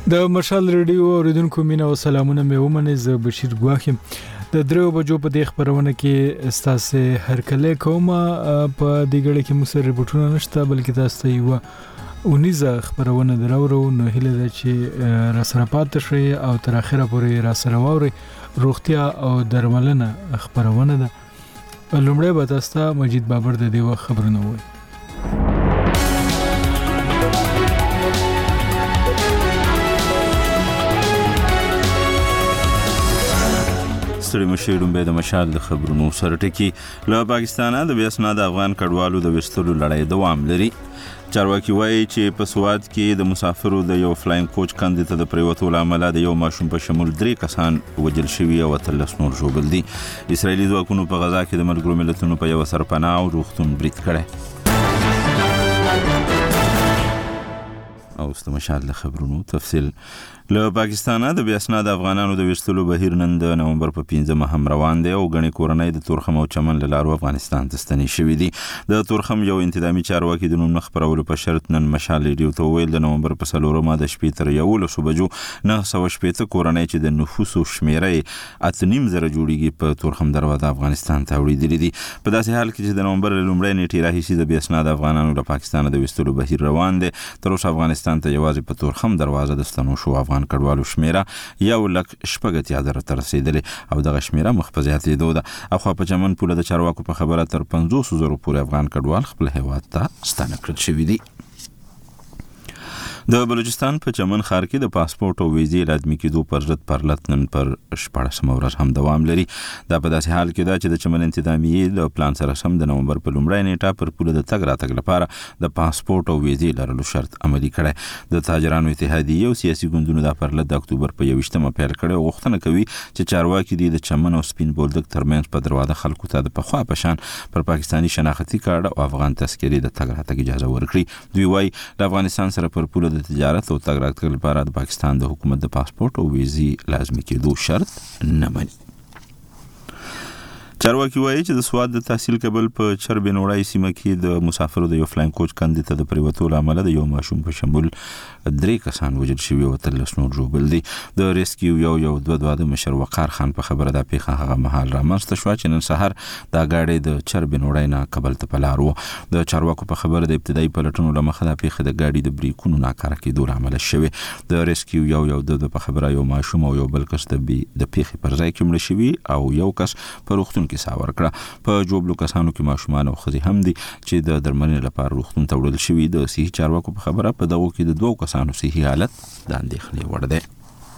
د مشال ریډیو اوریدونکو مینا او سلامونه مې ومنه. زه بشیر ګواخم د 3 بجو په دې خبرونه کې استاسه هر کله کومه په دې غړي کې موږ سره رپورټونه نشته، بلکې تاسو یو 19 خبرونه درورو نو هله ده چې را سره پاتې شي او تر اخره پورې را سره ووري. روغتیا او درملنه خبرونه ده. لومړی به تاسو مجید بابر د دې وخت خبرونه وایي. ستړي مشیډم به د مشال د خبرونو سره ټکی. له پاکستانه د بیاسنا د افغان کډوالو د وستلو لړۍ دوام لري. چارواکي وایي چې په سواد کې د مسافرو د یو فلاین کوچ کندې ته د پریوتو لامل د یو ماشوم په شمول 3 کسان وجل شوي او 13 نور ژوبل دي. اسرائیلي ځواکونو په غزا کې د ملګرو ملتونو په یو سرپناه او روغتون برید کړی. او استمشال د خبرونو تفصیل. له پاکستانه د بیاسنا د افغانانو د وستلو بهیر نن د نومبر په 15 هم روان دی او غني کورنۍ د تورخم او چمن له لارو افغانستان ته ستنې شوې دي. د تورخم یو انتظامی چارواکي د نوم خبرولو په شرط نن مشال ریډیو ته ویل د نومبر په 4 د شپې تر 11 بجو 980 کورنۍ چې د نفوسو شمیره 8.5 جوړیږي په تورخم دروازه افغانستان ته وړي دي. په داسې حال کې چې د نومبر لومړۍ نیټه راهیسي د بیاسنا د افغانانو له پاکستان د وستلو بهیر روان دی. تر اوسه افغانستان ته یوازې په تورخم دروازه د ستنو شو افغان کډوالو شمیره 1,80,000 ته رسیدلې او دغه شمیره مخ په زیاتېدو ده. اخوا په چمن پوله د چارواکو په خبره تر 500,000 پورې افغان کډوال خپل هیواد ته ستانه کړل شوي دي. د بلوچستان په چمن ښار کې د پاسپورت او ویزې لازمي کېدو پر ضد پرلط نن پر 14 ورځ هم دوام لري. دا په داسې حال کې ده چې د چمن انتظامیې د پلان سره سم د نومبر په لومړۍ نیټه پر پوله د تګ راتګ لپاره د پاسپورت او ویزې لرلو شرط عملي کړی. د تاجرانو اتحادیې او سیاسي ګوندونو دا پرلط د اکتوبر په 21مه پیل کړی او غوښتنه کوي چې چارواکي د چمن او سپین بولدک ترمنځ په دروازه خلکو ته د پخوا په شان پر پاکستاني شناختی کارت او افغان تذکرې د تګ راتګ اجازه ورکړي. دوی وايي د افغانستان سره پر پوله د تجارت او تګ راتګ لپاره د پاکستان د حکومت د پاسپورت او ویزې لازمي کېدو شرط نه مني. چارواکي وایي چې د سواد د تحصیل کابل په چربنوړای سیمه کې د مسافرو د یو فلاین کوچ کندې ته د پریوتو لامل د یو ماشوم په شمول 3 کسان وجل شوي او 13 نور ژوبل دي. د ریسکیو یو 2 د مشر وقار خان په خبره د پیښه هغه مهال رامنځته شو چې نن سحر دا گاډي د چربنوړای نه کابل ته پلار وو. د چارواکو په خبره د ابتدایي پلټونو لمخه د پیښه د گاډي د بریکونو ناکاره کېدو لامل شوی. د ریسکیو یو 2 په خبره یو ماشوم او یو بل کس د پیښې پر ځای کې مړ شوی او یو کس په روغتون کې ساور کړه. په جوړلو کسانو کې ماشومان او ښځې هم دي چې د درملنې لپاره روغتون ته وړل شوي. د صحي چارواکو په خبره په دغه کې د 2 کسانو صحي حالت د اندېښنې وړ دی.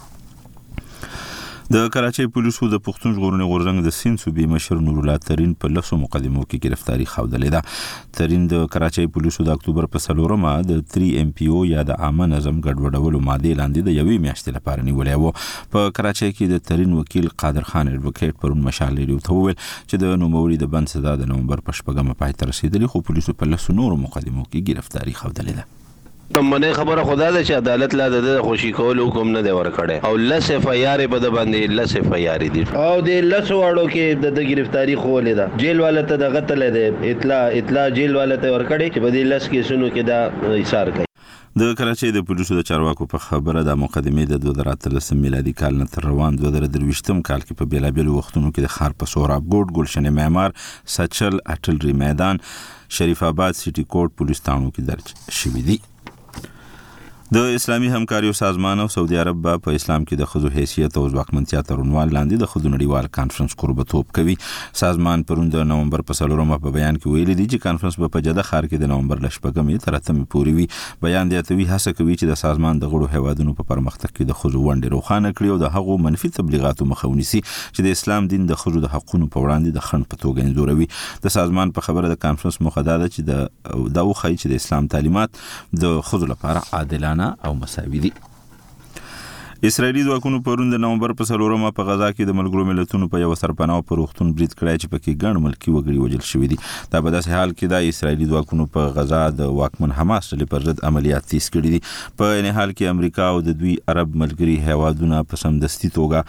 د کراچۍ پولیسو د پښتون ژغورنې غورځنګ د سیند صوبې مشر نور الله ترین په 10 مقدمو کې گرفتاری خوندلې ده. ترین د کراچۍ پولیسو د اکتوبر په 4 د 3 MPO یا د عامه نظم ګډوډولو ماده لاندې د یوې میاشتې لپاره نیولې و. په کراچۍ کې د ترین وکیل قادر خان ایڈوکیټ پرون مشال ریډیو ته وویل چې د نوموړي د بند سزا د نومبر په 4 پای ته رسیدلې، خو پولیسو په 10 نورو مقدمو کې گرفتاری خوندلې ده. منه خبره خدا ده چې عدالت لا د خوشي کول حکم نه دی ورکړی او لس FIR په د باندې لس FIR دي او د لس واړو کې د گرفتاری خولې ده. جیل والا ته د غتل ده اطلاع جیل والا ته ورکړي چې په دې لس کیسونو کې دا ایثار کوي. د کراچۍ د پولیسو د چارواکو په خبره د مقدمې د 2013 میلادي کال نه تر روان 2023 کال کې په بیلابیلو وختونو کې د خار په سوراب ګوټ، ګلشن معمار، سچل، اټلري میدان، شریف آباد، سیټي کوټ پولیس تاونو کې درج شوي دي. د اسلامي همکاریو سازمان او سعودي عرب په اسلام کې د خزو حیثیت او ځواکمنتیا تر عنوان لاندې د خزو نړیوال کانفرنس قربتوب کوي. سازمان پرون د نومبر په 4 په بیان کې ویلي دي چې کانفرنس په جده ښار کې د نومبر ل 8 تر 8 پورې وي. بیان دی اتوي هڅه کوي چې د سازمان د غړو هیوادونو په پرمختګ کې د خزو ونډه روښانه کړي او د هغو منفي تبلیغاتو مخه ونیسي چې د اسلام دین د خزو د حقوقو په وړاندې د خنډ په توګه انځوروي. د سازمان په خبره د کانفرنس موخه ده چې د وخی چې د اسلام تعلیمات د خزو لپاره عادلانه او مساوي دي. اسرائیلي ځواکونو پرون د نومبر په 4 په غزا کې د ملګرو ملتونو په یو سرپناه پر روغتون برید کړی چې پکې ګڼ ملکي وګړي وژل شوي دي. دا په داسې حال کې د اسرائیلي ځواکونو په غزا د واکمن حماس ډلې پر ضد عملیات تیز کړي دي. په این حال کې امریکا او د دوی عرب ملګري هیوادونه په سمدستي توګه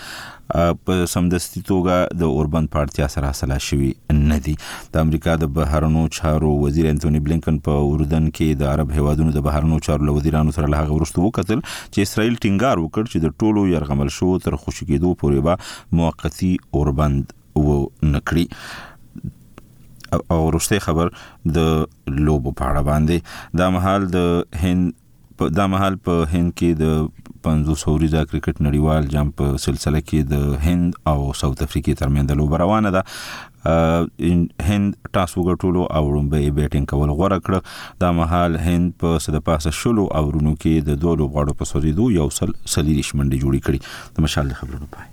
په سمدستي توګه د اوربند پارتیا سره حاصله شوی نه دي. د امریکا د بهرنیو چارو وزیر انټونی بلینکن په اردن کې د عرب هیوادونو د بهرنیو چارو وزیرانو سره له هغه وروسته وکتل چې اسرائیل ټینګار وکړ چې د ټولو یرغمل شو تر خوشی کېدو پورې به موقتی اوربند و نکړي. او وروسته خبر د لوبو په اړه باندې د مهال په هند کې د 500 اوریزه کرکټ نړیوال جام په سلسله کې د هند او ساوث افریقا ترمنځ د لوب روانه ده. هند ټاس وګټلو او وړاندې بیټینګ کول غوړه کړ. د مهال هند په صدپاسه شلو اورونو کې د دوه لوبغاړو په سوریدو یو سلیریش منډي جوړی کړي. د مشال خبرونه پای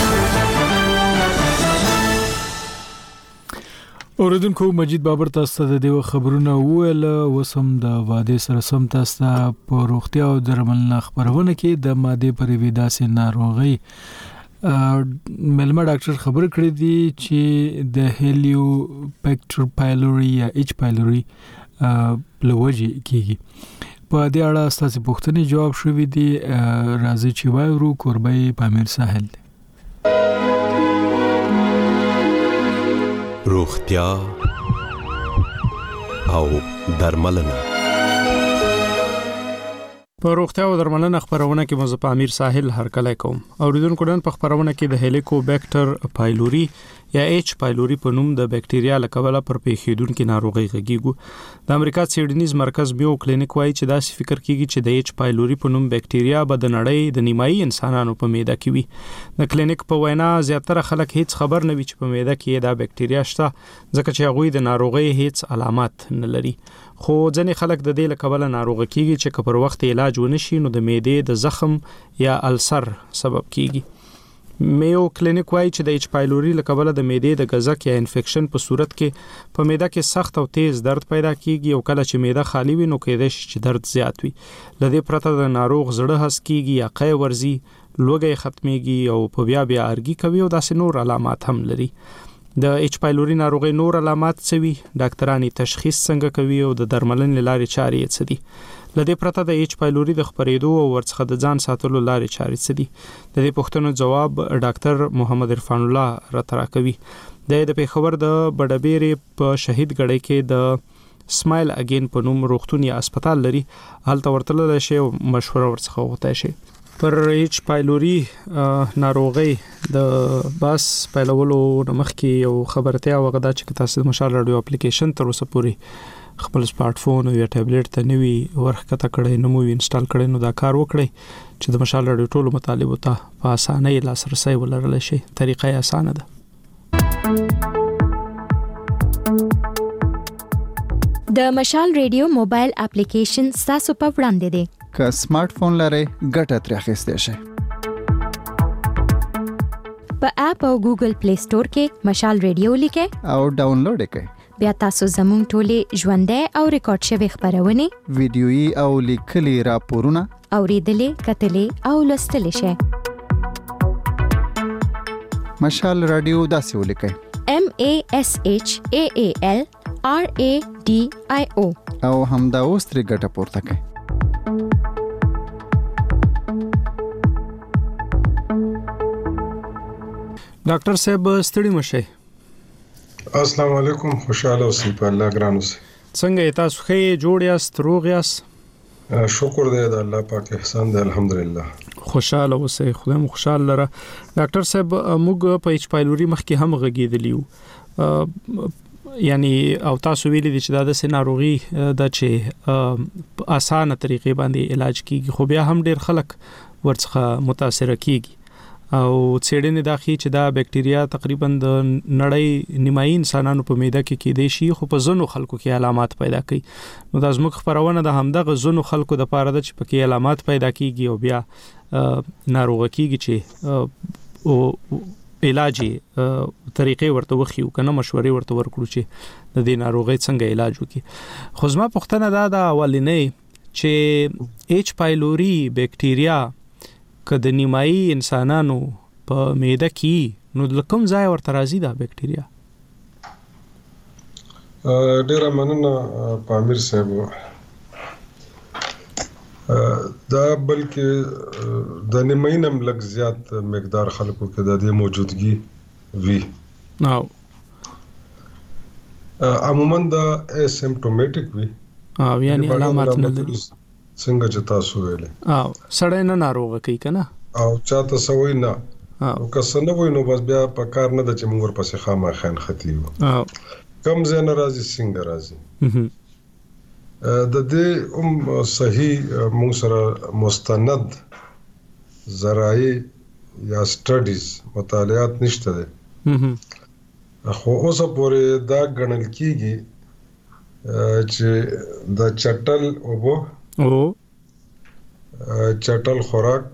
اوریدونکو مجید بابر تاسو ته د دیو خبرونه ویل وسم د واده سره سم تاسو په روغتیا او درملنه خبرونه کې د ماده پر ویداسې ناروغي ملما ډاکټر خبر کړی دی چې د هیلیوبیکټر پایلوري یا ایچ پایلوري لوجي کیږي. په دې اړه تاسو پوښتنې جواب شوې دي. راځي چې وایو کوربای پامیر ساحل دی. روغتیا او درملنه. په روغتیا او درملنه خبرونه کې مزه پامیر ساحل هرکلی کوم. اوریدونکو نن په خبرونه کې د هیلیکوبیکټر پایلوري یا ایچ پایلوري په نوم د بکټریا له کبله پر پیښیدونکو ناروغي غږیږو. د امریکا سیډنیز مرکز بیو کلینیک وايي چې دا فکر کیږي چې د ایچ پایلوري په نوم بکټریا به د نړۍ د نیمایي انسانانو په معده کې وي. د کلینیک په وینا زیاتره خلک هیڅ خبر نه وي چې په معده کې دا بکټریا شته ځکه چې هغه د ناروغي هیڅ علامات نه لري. خو ځنې خلک د دې له کبله ناروغ کیږي چې که پر وخت علاج ونشي نو د معدې د زخم یا السر سبب کیږي. میو کلینیک وايي چې د ایچ پایلوري له کبله د معدې د غزک یا انفیکشن په صورت کې په معده کې سخت او تیز درد پیدا کیږي او کله چې معده خالی وي نو کېدای شي چې درد زیات وي. لدې پرته د ناروغ زړه هس کیږي یا قی ورزي لوګي ختميږي او په بیا ارګي کوي او داسې نور علامات هم لري. د ایچ پایلوري ناروغي نور علامات څه وي؟ ډاکټرانی تشخیص څنګه کوي او د درملنې لارې چارې څه دي؟ لدې پرته د ایچ پایلوري د خبرېدو او ورڅخه د ځان ساتلو لارې چارې څه دي؟ د دې پوښتنو جواب ډاکټر محمد عرفان الله راته راکوي. د پیښور د بډبېرې په شهید ګړۍ کې د سمایل اگین په نوم روغتون یا هسپتال لري. هلته ورتللی شي او مشوره ورڅخه وغوښتی شي. پر ایچ پایلوري ناروغي د باس پیلولو مخکې یو خبرتیا وغدا چې تاسو د مشال رادیو اپلیکیشن تر اوسه پورې خپل سمارټ فون او یا ټابلیټ ته نوی ورخته کړئ نو مو انسټال کړئ نو دا کار وکړئ چې د مشال رادیو ټولو مطالبه ته په اسانه لاسرسي ولرلی شي. طریقه یې اسانه ده. د مشال رادیو موبایل اپلیکیشن تاسو په وړاندې دی. که سمارټ فون لرئ ګټه ترې اخیستی شئ. په اپ او ګوګل پلی سٹور کې مشال رادیو لیکئ او ډاونلوډ یې کړئ. بیا تاسو زموږ ټولې ژوندۍ او ریکارډ شوی خبرونه ویډیويي او لیکلي راپورونه اوریدلې کتلې او لوستلې شئ. مشال رادیو داسې ولیکئ MASHAALRADIO او همدا اوس ترې ګټه پورته کړئ. ډاکټر صاحب ستړي مشه. السلام علیکم. خوشاله اوسئ په الله ګران اوسئ. څنګه تاسو ښه جوړ یاست روغ یاست؟ شکر دی د الله پاک احسان دی الحمدلله. خوشاله اوسئ خدای مو خوشاله لره. ډاکټر صاحب موږ په ایچ پایلوري مخکې هم غږیدلیو یعنی او تاسو ویلي دي چې دا د ناروغي د چې اسانه طریقې باندې علاج کیږي خو بیا هم ډیر خلک ورڅخه متاثر کیږي او څېړنې دا ښیي چې دا بکټریا تقریبا د نړۍ نیمایي انسانانو په معده کې کېدای شي خو په ځینو خلکو کې علامات پیدا کوي. نو دا زموږ خبرونه د همدغه ځینو خلکو د پاره ده چې پکې علامات پیدا کیږي او بیا ناروغ کیږي چې او علاجي طریقې ورته وخیو کنه مشورې ورته ورکړو چې د دې ناروغي څنګه علاج وکړي. خو زما پوښتنه دا اولنې چې ایچ پایلوري بکټریا که د نیمایي انسانانو په معده کې نو د کوم ځای ورته راځي دا بکټریا؟ ډیره مننه پامیر صاحب. دا بلکې د نیمینم لږ زیات مقدار خلکو کې د دې موجودګي وی عموما دا اسیمپټومټیک وی یعنی علامات نه لري څنګه چې تاسو ویلې سړی نه ناروغ کوي کنه او چاته سوي نه او که نه وای نو بس بیا په کار نه د چې موږ ورپسې خامخا خطیو کم زنه راځي څنګه راځي د دې صحیح موږ سره مستند ذرایع یا سټډیز مطالعات نشته دي خو اوس پورې دا ګڼل کیږي چې د چټل اوبو چټل خوراک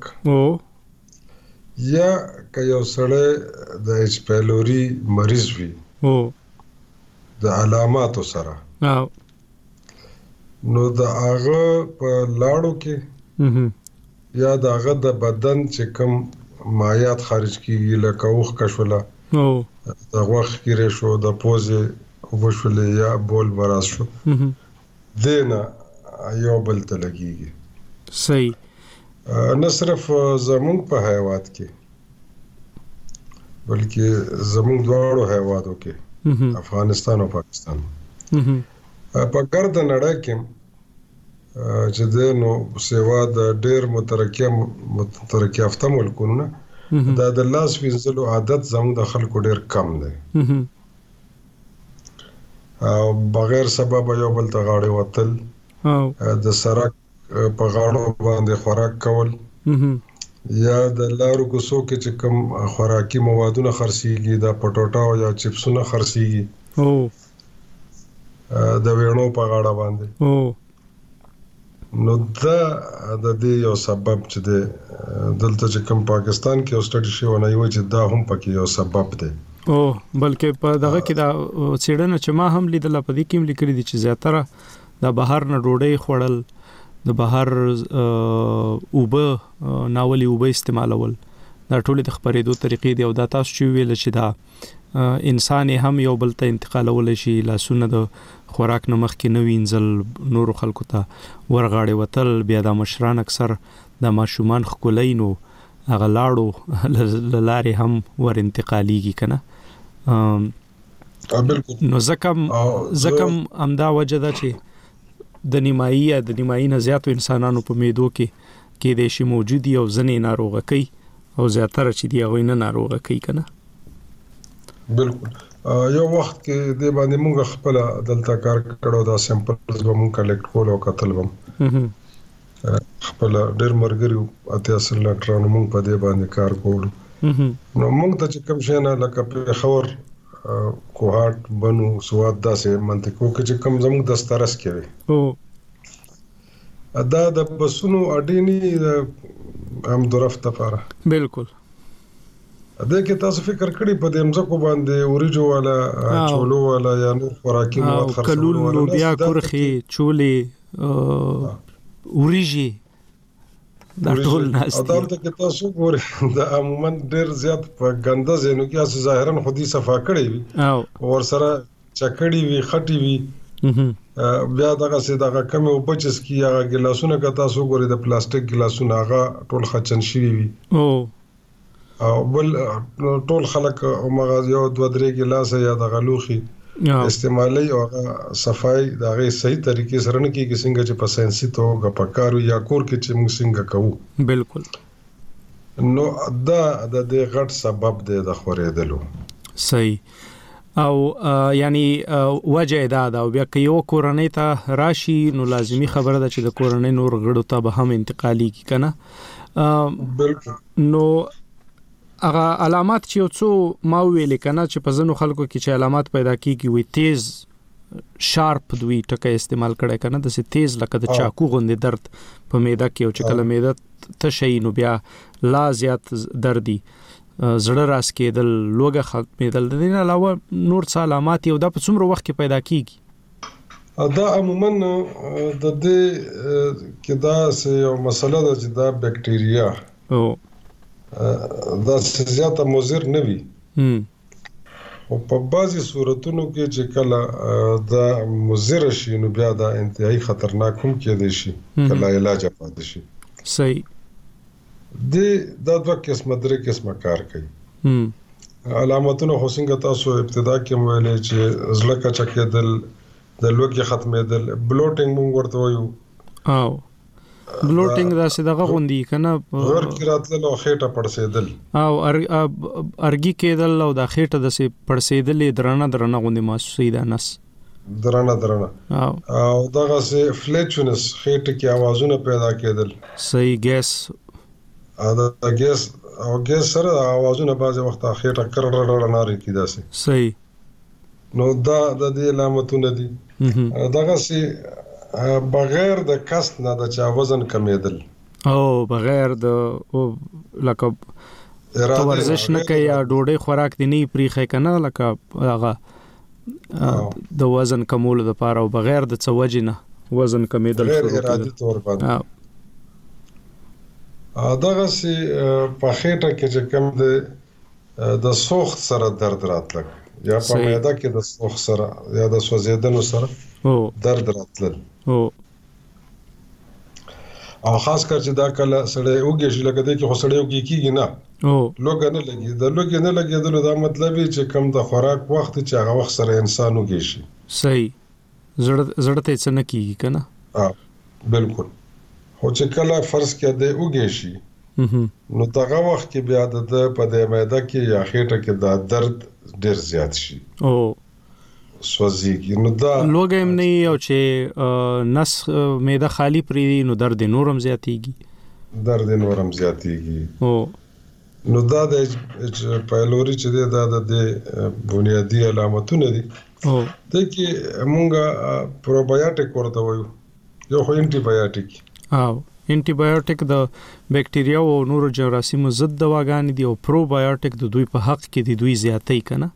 یا که یو سړی د ایچ پایلوري مریض وي د علاماتو سره نو د هغه په لاړو کې یا د هغه د بدن چې کوم مایات خارج کیږي لکه اوخ کشوله د غوښ کیره شو د پوزې وبشولې یا بول براز شو دینه یو بل ته لګیږي صحیح نه صرف زمونږ په حیوانات کې بلکې زمونږ دواړو حیواناتو کې افغانستان او پاکستان په ګرد نړۍ کې چې د نو سیوا د ډېر مترقي یافته ملکونو دا د لاس وینځلو عادت زموږ د خلکو ډېر کم دی او بغیر سبب یو بل ته غاړه وتل د سرک په غاړو باندې خوراک کول یا د لارو کوڅو کې چې کوم خوراکي موادونه خرڅيږي دا پټوټا یا چپسونه خرڅيږي د وینو په غاړه باندې نو دا د دې یو سبب چې دلته چې کوم پاکستان کې اوسټډي شو نه یو چې دا هم پکې یو سبب دی بلکې په دغه کې دا څېړنه چې ما هم لیدله په دې کې هم لیکلي دي چې زیاتره د بهر نه ډوډۍ خوړل د بهر اوبه ناولي اوبه استعمالول دا ټول د خبرېدو طریقې دی او دا تاسو چې ویل چې دا انسان هم یو بل ته انتقالول شي لاسونه د خوراک نه مخکې نه وینځل نور خلکو ته ورغاړې وتل بیا د مشران اکثر د ماشومان خکولینو هغه لاړو لارې هم ور انتقالیږي کنه نو زکم امدا وجه ده چې د نیمایي نه زیاتو انسانانو په میدو کې د شي موجودي او ځنې ناروغه کوي او زیاتره چې دی هغه نه ناروغه کوي کنه بالکل یو وخت کې د باندې موږ خپل دلته کار کړو دا سیمپلز به موږ کلیکټ کول او کتل وم خپل ډېر مرګري اته اصل ډاکټرانو موږ په دې باندې کار کوو نو موږ ته چې کوم شي نه لکه په خبر کوهات بنو سواد داسې منطقو کې چې کوم زموږ دسترس کوي ادا د بسونو اډینی هم درفت لپاره بالکل اده کې تاسو فکر کړی په دې مزکو باندې اوریجو والا چولو والا یا نور خوراکي مواد خرڅول ولا کلو بیا کورخي چولې اوریجي دا ټول ناس دي دا کې تاسو ګورئ دا عموما ډېر زیات په ګنده زینو کې اساس ظاهرا خودي صفا کړی وي او ور سره چکړی وي خټي وي بیا دغه سي دغه کم او بچس کی هغه ګلاسونه که تاسو ګورئ د پلاستیک ګلاسونه هغه ټول خچن شي وي او بل ټول خلک او مغاز یو 2-3 ګلاس یا د غلوخي استعمالي او صفای دغه صحیح طریقې سره نه کیږي څنګه چې په ساينسي توګه پکارو یا کور کې چې موږ څنګه کوو بالکل نو دا د دې غټ سبب دی د خورېدلو صحیح او یعنی وجه دا او بیا که یو کورنۍ ته راشي نو لازمی خبره ده چې د کورنۍ نور غړو ته به هم انتقالي کی کنه بالکل نو هغه علامات چې یو څو ما ویل کنه چې په ځنو خلکو کې چې علامات پیدا کیږي وي تیز شارپ دوی ټکه استعمال کړي کنه د سي تیز لکه د چاقو غوندې درد په معده کې او چې کله معده تشي نو بیا لا زیات دردي زړه راس کېدل لوګه ختمېدل د دې علاوه نور څه علامات یو د په څومره وخت کې پیدا کیږي دا عموما د دې کې دا یو مسله ده چې دا بکټیریا دا زیاته مضر نه وي او په بعضي صورتونو کې چې کله دا مضر شي نو بیا دا انتهایی خطرناک هم کېدای شي کله علاج پاتې شي. صحیح. دا دوه قسمه درې قسمه کار کوي. علامتونه خو څنګه تاسو ابتدا کې ویلې چې زړه کچا کېدل، د لوګي ختمېدل، بلوټینګ مونږ ورته وایو. او بلوټینګ دا څه دغه غوندي کنه ور کې راتل او خېټه پړسېدل او ارګي کېدل او د خېټه د سي پړسېدل درنه غوندي محسوسي ده نس درنه او دغه سي فلیچونس خېټه کې आवाजونه پیدا کېدل. صحیح. ګیس دا ګیس سره आवाजونه بعضي وخت خېټه کرړړ ناري کیدا سي. صحیح. نو دا د دې علامتونه دي. دغه سي بغیر د کست نه د چا وزن کمیدل او بغیر د لکه ورزش نه کوي یا ډوډۍ خوراک دی نه پریخه کنه لکه هغه د وزن کمول د پاره او بغیر د څوجې نه وزن کمیدل غیر ارادي تور باندې دغه سي په خېټه کې چې کم د سوخت سره درد راتلک یا په معده کې د سوخت سره یا د سوځیدنو سره درد راتلل او خاص کر چې دا کله سړی وګی شي لکه دې کې خو سړی وګی کیږي نه لوګ نه لګي د لوګ نه لګیدل دا مطلب چې کم د خوراک وخت چې هغه وخت سره انسان وګی شي. صحیح. زړه ته څه نه کیږي کنه. بالکل. خو چې کله فرض کې دې وګی شي نو دغه وخت کې بیا د په دې معده کې یا خېټه کې دا درد ډیر زیات شي او سوځيږي. نو دا لوګم نه او چې نس معده خالی پری نو درد نورم زیاتیږي او نو دا د پایلوري چې دا د بنیادی علامتونه دي. او د کې مونږه پروبایوټیک ورته وایو یو خو انټي بایوټیک. انټي بایوټیک د بکټریا او نورو جراثیمو ضد دواګانې دي او پروبایوټیک د دوی په حق کې دي دوی زیاتې کنه.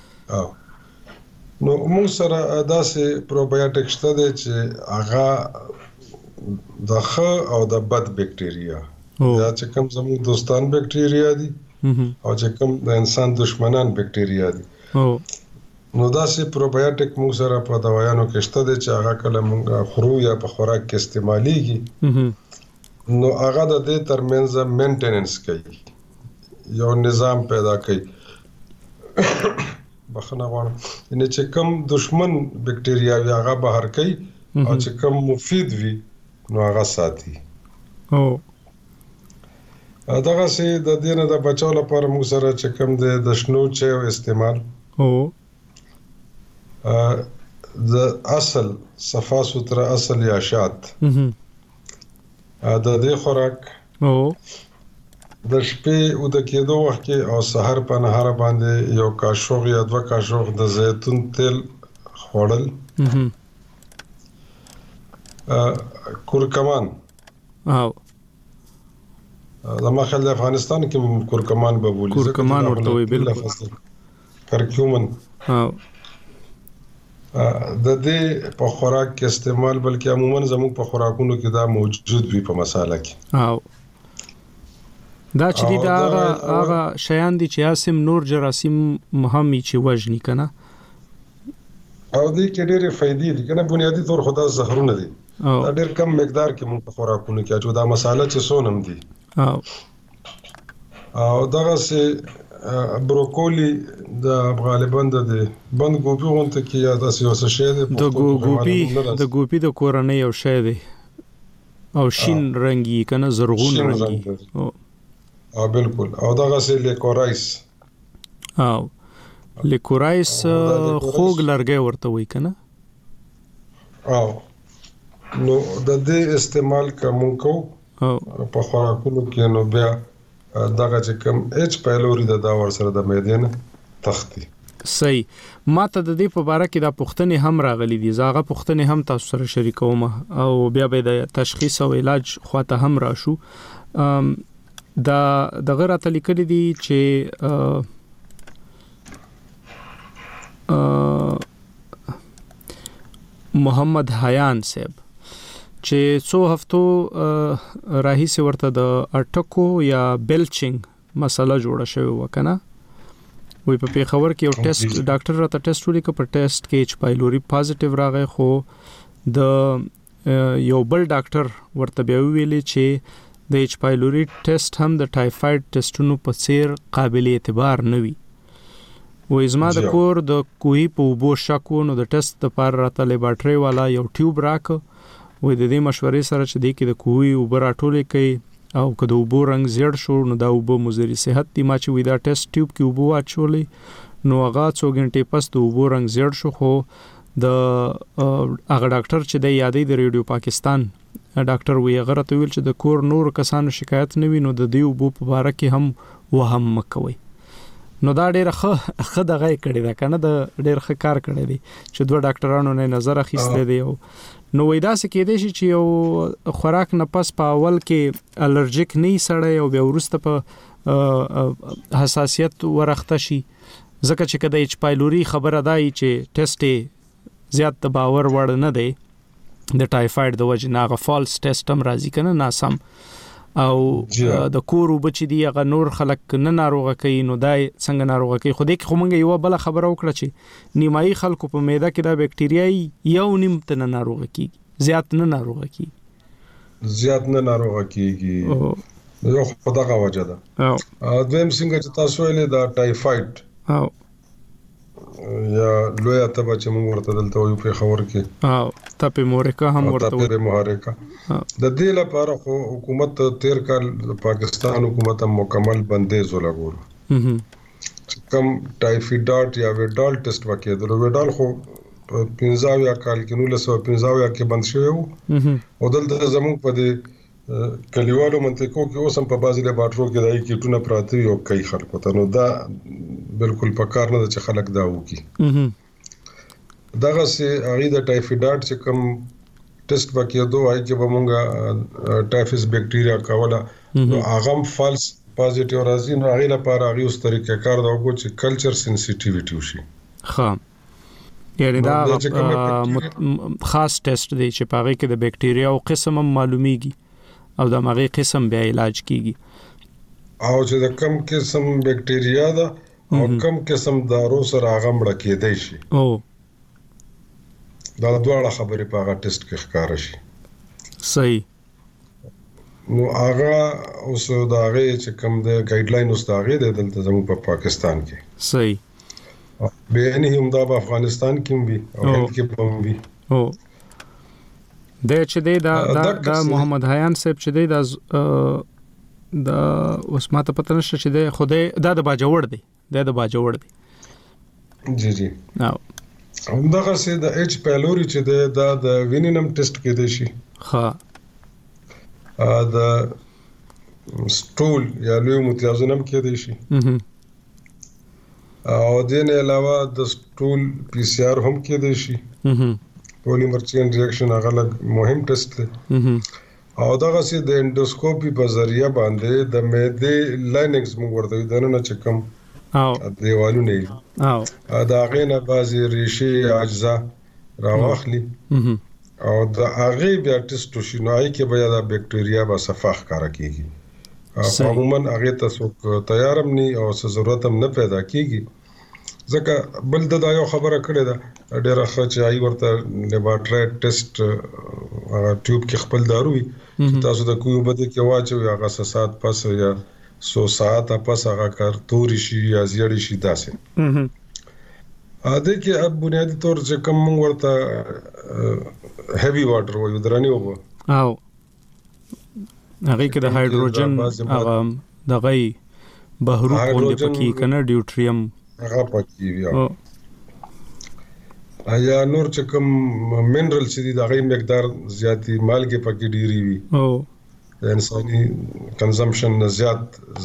نو موږ سره داسې پروبایوټیک شته دي چې هغه د ښه او د بد بکټریا یا چې کوم زموږ دوستان بکټریا دي او چې کوم د انسان دشمنان بکټریا دي. نو داسې پروبایوټیک موږ سره په دوايانو کې شته دي چې هغه کله موږ خورو یا په خوراک کې استعماليږي نو هغه د دې ترمنځ مینټیننس کوي یو نظام پیدا کوي. بخنه غواړم چې کوم دشمن بکټریا وي هغه بهر کوي او چې کوم مفید وي نو هغه ساتي. دغه سي د دینه د بچو لپاره موږ سره چې کوم د شنو چایو استعمال د اصل صفا سوتره اصل یا شات د دې خوراک د شپې او د کېدو وخت کې او سحر په نهار باندې یو کاشوغ یا دوه کاشوغ د زیتون تیل خوړل. کورکمان زما خیال د افغانستان کې کورکمان به بولی کورکمان ورته وي بالکل کرکیومن د دې په خوراک کې استعمال بلکې عموما زموږ په خوراکونو کې دا موجود وي په مساله کې. دا چې دا هغه شیان دي چې اسیم نور جراثیم مهمي چې وژني کنه او دې کې ډېرې فائدې دي کنه. بنیادی طور خدا زهرونه دي دا ډېر کم مقدار کې موږ په خوراکونو کې اچو دا مساله چې سونم دي او دغه سي بروکولی د غالبا د بند ګوبي غونته کې یا داسې اوسه شی دی د ګوبي د کورنۍ یو شی دی او شین رنگي کنه زرغون رنگي بالکل او دغه سي لیکورایس خوګ لرګي ورته وای کنه. نو د دې استعمال کوم کو په خوراکونو کې نو بیا دغه چې کوم اچ پایلوري د ور سره د معدې تختی. صحیح. ماته د دې په اړه کې دا پوښتنې هم راغلي دي زاغه پوښتنې هم تاسو سره شریکوم او بیا به د تشخیص او علاج خواته هم راشو. دا دغه راته لیکلي دي چې محمد حیان صاحب چې څو هفتو راهیسې ورته د اټکو یا بلچینګ مسله جوړه شوی وکنه وای په پیښور کې یو ټیسټ ډاکټر راته ټیسټ ولیکو په ټیسټ کې ایچ پایلوري پازیټیو راغی خو د یو بل ډاکټر ورته بیا ویلي چې د ایچ پایلوري ټیسټ هم د ټایفاید ټیسټونو په څیر قابل اعتبار نه وي. وې زما د کور د کوهي په وبو شکو نو د ټیسټ لپاره راته لیبارټري والا یو ټیوب راک وې د دې مشورې سره چې د کې د کوهي وبو راټولې کوي او که د وبو رنگ زیړ شو نو دا وبو مضر صحت دی. ما چې وې دا ټیسټ ټیوب کې وبو واچولې نو هغه 2 غنټې پس د وبو رنگ زیړ شو خو د هغه ډاکټر چې د یادې د ریډیو پاکستان ډاکټر وی هغه ته ویل چې د کور نور کسانو شکایت نه وي نو د دې وبو په اړه کې هم وهم مکوي. نو دا ډېر ښه دغه کړی دا کنه د ډېر ښه کار کړی دی چې دوه ډاکټرانو نه نظر اخیسته دی. نو وای دا څه کېدې شي چې یو خوراک نه پس په اول کې الرجیک نه سړی او بیا ورسته په حساسیت ورخته شي ځکه چې کله ایچ پایلوري خبره دای چې ټیسټ زیات د باور وړ نه دی د ټایفاید د وجه نه غ فالس ټیسټ هم راځي کنه ناسم او د کور وبچ دی هغه نور خلک نه ناروغه کوي نو دای څنګه ناروغه کوي خو دې خو مونږ یو بل خبره وکړه چې نیمایي خلکو په معده کې دا بکټریاي یو نیم ته ناروغه کیږي زیات نه ناروغه کیږي یو خدغه وجه ده. دویم څنګه چې تاسو ویلې دا ټایفاید یا لویا تبه چې موږ ورته دلته وایو په خبر کې تپه مورکا هم ورته تپه مورکا د دې لپاره خو حکومت 13 کال پاکستان حکومت مکمل بندیز ولګول کم ټایفایډ یا ویډال ټیسټ وکړل ویډال خو 15 کال کې 1915 کې بند شوی او دلته زموږ په دې کلیوالو منطقو کې اوس هم په بازي لیبارټرو کې دای کیټونه پراته یو کوي خلکو ته نو دا بالکل پکار نه چې خلک دا وکي دغه سي اغه د ټایفایډ چې کوم ټیسټ وکړو دوی چې بمونګه ټایفس بکټیریا کوله نو هغه فالس پازیټیو راځي نو هغه لپاره هغه اوس طریقې کار دا وګورئ چې کلچر سنسټیویټي وشي. یعنی دا خاص ټیسټ دی چې پاره کې د بکټیریا او قسم معلومیږي او د مغه قسم بیا علاج کیږي او چې د کم قسم بکټیریا ده او کم قسم دارو سره هغه مړ کېدای شي او دا دواړه خبرې په هغه ټیسټ کې ښکار شي. صحیح. نو هغه اوس دا هغه چې کم د ګایډلاین اوس دا هغه د دلته زموږ په پاکستان کې صحیح به نه هم دا په افغانستان کې وي او کې هم وي او د چې دا محمد حیان صاحب چې دا اوس ماته پته نشته چې د خوده د باجوړ دی جی همدغه سي د ایچ پایلوري چې د وینینم ټیسټ کې دی شي د سټول یا لوی متوازنم کې دی شي او دین علاوه د سټول پی سی آر هم کې دی شي پولیمر چین ریاکشن هغه مهم ټیسټ دی او دغه سي د انډوسکوپي په ذریعہ باندې د معده لایننګز موږ ورته دنه چې کوم او دیوالونه دا غینه بازي ریشي اجزا راوخلي او د هغه بیا ټیسټ شنوای کې بیا د بکټیریا با صفاح کار کوي عموما هغه تاسو تیارم ني او ضرورت هم نه پیدا کیږي ځکه بل د یو خبره کړې ده ډېر ښه چې ای ورته لیبارټری ټیسټ ټیوب کې خپل داروي تاسو د کوم بده کې واچو هغه سات پس یا 100 ساعت پس هغه کار توري شي یا زیړی شي داسې اده کې اب بنیادی طور چې کوم ورته هیوی واټر وایو درانی وبو او هغه کې د هایدروجن هغه دغه بهرو کول پکې کنه ډیوټریم هغه پکې بیا یا نور چې کوم منرل چې د هغه مقدار زیاتی مالګه پکې ډیری وي او انساني کنزمپشن نه زیات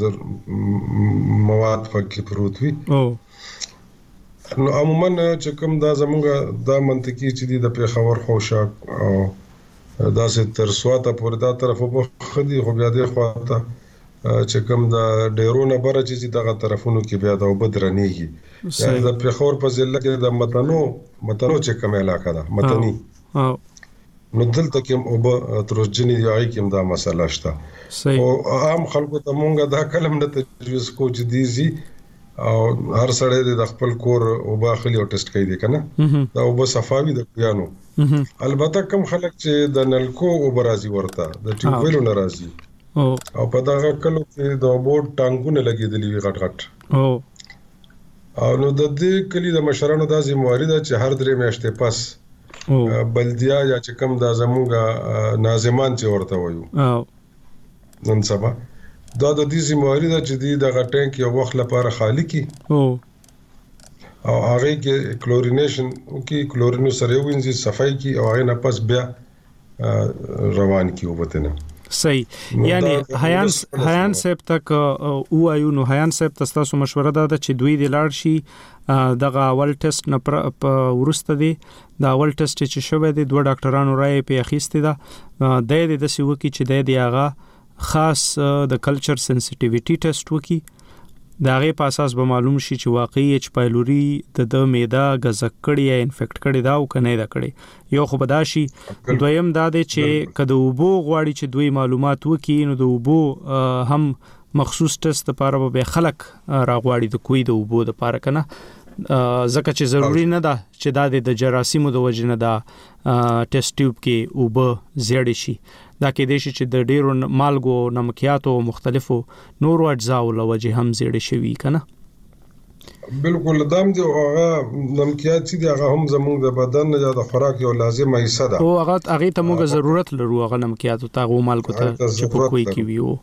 مواد پکې پروت وي او نو عموما چې کوم دا زمونږ دا منطقي چې د پیښور خوشاک او دا سه تر سواته پورې دا طرف په خدي خو بیا د خواته چې کوم دا ډیرونه بره چې دغه طرفونو کې بیا دا وبدرنيږي دا پیښور په ځل کې د متنو چې کوم علاقه ده متني نو دلته کې او ترجنی دی کې دا مسله شته او عام خلکو ته مونږه دا کلم نه تجویز کو چې دیزي او هر سړی د خپل کور او باخلی او ټیسټ کوي کنه دا او صفاوي د پیانو البته کم خلک چې د نلکو او برازي ورته د ټیوبویل ناراضي او په دا کلو کې د بورډ ټانګونه لګیدلی وی غټ او نو د دې کلی د مشرانو د ذمہواری ده چې هر درې میاشتې پس بلدیا یا چې کم د زموږه ناظمان چې ورته وایو نن سبا دا د دې ذمہواری ده چې د غټنګ یو وخت لپاره خالی کی او هغه کې کلورینیشن او کې کلورینو سره وینځي صفای کی او هغه نه پس بیا روان کی وبته صحیح یعنی حیان صاحب تک او ایو نو حیان صاحب تاسو مشوره ده چې دوی د لاړ شي دغه اول ټیسټ نه په ورسته دي دا اول ټیسټ چې شوه دي دوه ډاکټرانو راي په اخیسته ده د دې سیو کې چې د هغه خاص د کلچر سنسټیویټي ټیسټ وکي دا غي په اساس به معلوم شي چې واقعي اچ پایلوري د معده غزکړی یا انفیکټ کړي دا او کنه دا کړي یو خو بداشي دویم دا دی چې کله وبو غواړي چې دوی معلومات وکي نو د وبو هم مخصوص ټیسټ لپاره به خلک راغواړي د کوی د وبو لپاره کنه ځکه چې ضروری نه ده چې دا د جراثیمو د وجنه دا ټیسټ ټیوب کې وبو زیړ شي دا کې د شي چې د ډیرو مالګو نمکیاتو مختلفو نورو اجزاو لوجه هم زیړ شوی کنه بالکل دام دی هغه نمکیات چې هغه هم زموږ د بدن یا د خوراک یو لازمه حصہ ده او هغه ته موږ ضرورت لرو هغه نمکیاتو ته او مالګو ته چې په کوی کې ویو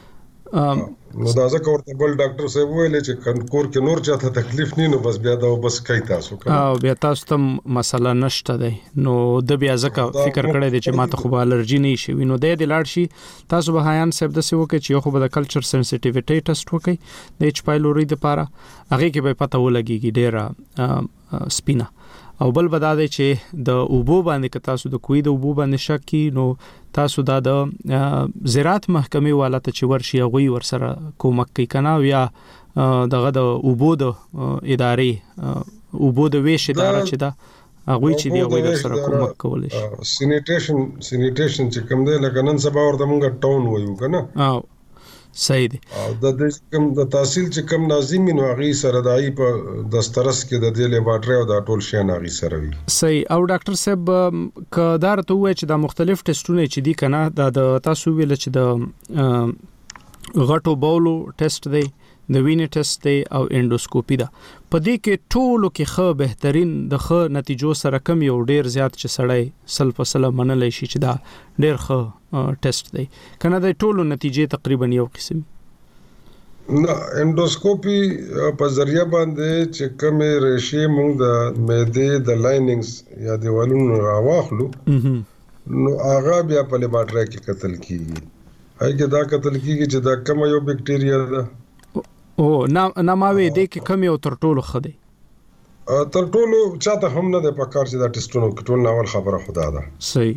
نو دا ځکه ورته بل ډاکټر صاحب ویل چې کور کې نور چاته تکلیف نه نو بس بیا دا بس کوي تاسو او بیا تاسو ته مسله نشته دی نو د بیا ځکه فکر کړی دی چې ماته خو الرجی نه شي نو د لاړ شي تاسو به حیان صاحب د سیو کې چې یو خو د کلچر سنسټیویټي ټیسټ وکي د اچ پایلوري لپاره هغه کې به پته ولګي ډیره سپینا او بل بدا دی چې د اوبو باندې که تاسو د کوی د اوبو باندې شک کی نو تاسو دا د زراعت محکمې والا ته چې ورشي غوي ورسره کومک کوي کنه یا دغه د اوبو د ادارې اوبو د ویش اداره چې دا هغه چې دی غوي ورسره کومک کولای شي سینیټیشن چې کوم دی لکه نن سبا ورته مونږ ټاون وایو کنه او صحیح دی او د کوم د تحصیل چې کوم ناظمین او غي سره دای په دسترس کې د دې لیبارټری او د ټول شی ناغي سره وي صحیح او ډاکټر صاحب کدار ته وای چې د مختلف ټیسټونه چې دي کنه د تاسو ویل چې د غټو بولو ټیسټ دی د وینې ټیسټ دی او انډوسکوپي ده په دې کې ټولو کې خو بهترین د خو نتیجو سره کم یو ډیر زیات چې سړی 100% منلای شي چې دا ډیر خو ټیسټ دی کنه د ټولو نتیجې تقریبا یو قسم نه انډوسکوپي په ذریعہ باندې چې کومه ریشي موږ د معده د لاینینګز یا دیوالونو راواخلو نو هغه بیا په لیبارټری کې قتل کیږي هغه دا قتل کیږي چې دا کوم یو بکټیریا ده او نه ماوي دې کې کم یو تر ټولو خدي تر ټولو چاته هم نه د پکار چې دا ټیسټونو کې ټول ناول خبره خدا ده صحیح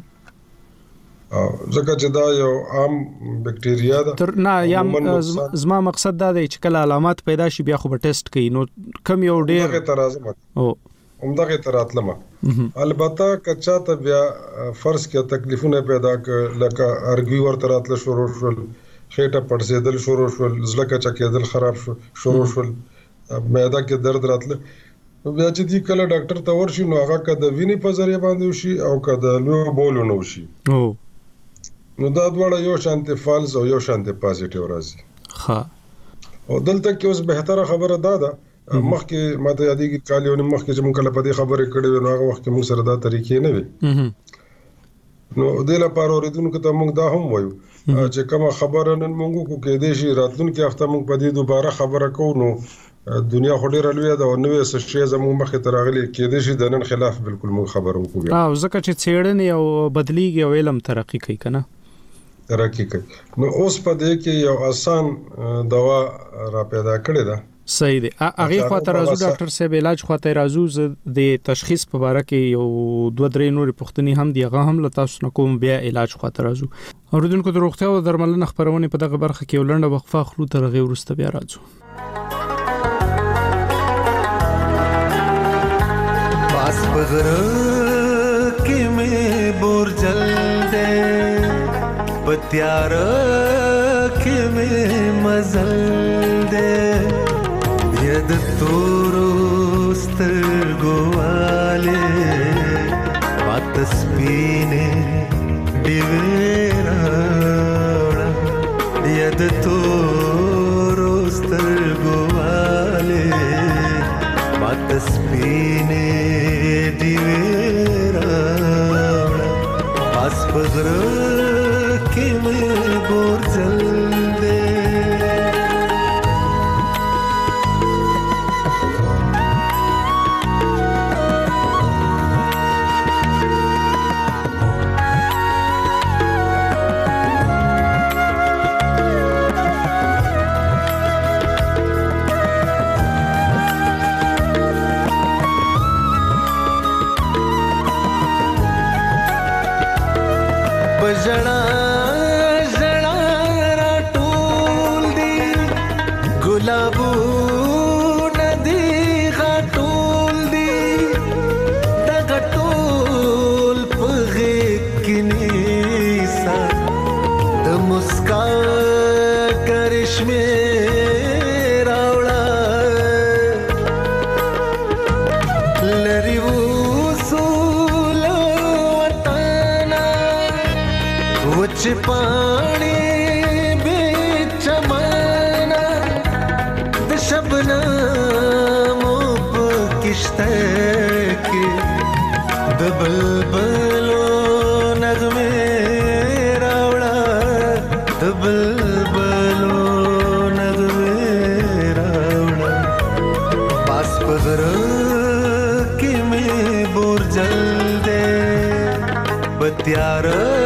ځکه چې دا یو عام بکټیریا ده تر نه یا زما مقصد دا دی چې کله علامات پیدا شي بیا خو به ټیسټ کوي نو کم یو ډیر ترازمه او همدغه تراتلمه البته کچا ته بیا فرض کې تکلیفونه پیدا ک لکه ارګي ورته راتل شروع شول خېټه پړسېدل شروع شول زلکه چکېدل خراب شروع شول معده کې درد راتل بیا چې دی کله ډاکټر ته ورشي نو هغه کده ویني په ذریعہ باندې وشي او کده لو بولو نو شي نو دا دواړه یو شانتي فالز او یو شانتي پازیټیو راځي ها او دلته کې اوس بهتره خبره ده مخکې ماته یادېږي کالیونه مخکې چې موږ کله په دې خبرې کړې نو هغه وخت کې موږ سره دا طریقې نه وي نو د لپاره اوریدونکو ته موږ دا هم وایو چې کومه خبره نن موږ کو کې دې شي راتلونکي هفته موږ په دې دوباره خبره کوو نو دنیا خو ډیره لویه ده او نوې څه شی زموږ مخې ته راغلي کې دې شي د نن خلاف بالکل موږ خبره وکړو او ځکه چې څېړنې او بدلیږي او علم ترقی کوي کنه ترقی کوي نو اوس په دې کې یو آسان دوا را پیدا کړی ده صحیح دی هغه خاطر راځو ډاکټر صاحب علاج خاطر راځو د تشخیص په اړه کې یو 2-3 نور پوښتنې هم دی هغه هم لتاسو کوم بیا علاج خاطر راځو اوریدونکو د روغتیا او درملنه خبرونه په دغه برخه کې ولنډه وقفه خلو تر غي ورسته بیا راځو پاس بغره کې مې بورجل دې پتیار کې مې مزل دې د تورو سترګو والے مات سپینې ډیوې راوړه د تورو سترګو والے مات سپینې ډیوې راوړه پاس پغره کې مې ګورځل دې ژړا ژړا را ټول دي ګلابونه دي غټول دي دا غټول په غېږ کې نیسه د مسکا کرشمې راوړه لري وچ پانی بیچ مانا د شبنم په کشته کې د بلبلو نغمه راوړه د بلبلو نغمه راوړه پاس پغره کې مې بورجل دې بتیار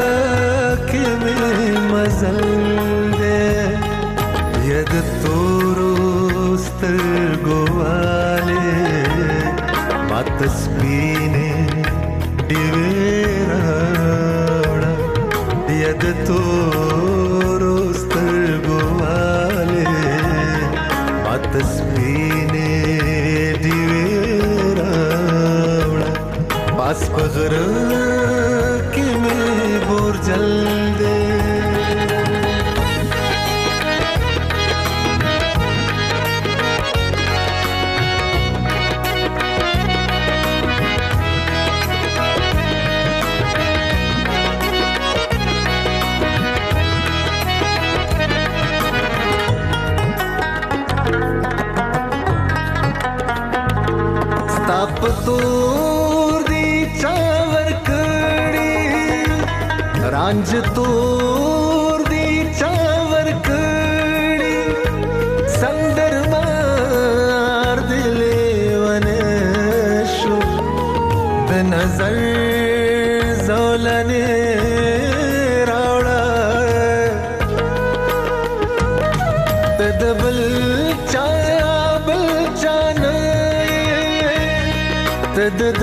مزل دے ید تورو سترګو والے مات سپینې ډیوې راوړه ید تورو سترګو والے مات سپینې ډیوې راوړه پاس پغره کې مې بورجل دے तोर दी चावर कड़ी रांझ तोर दी चावर कड़ी संदर मार दिले वनशु नजर जोलने रावड़ा तदबल चाया बल चाना तद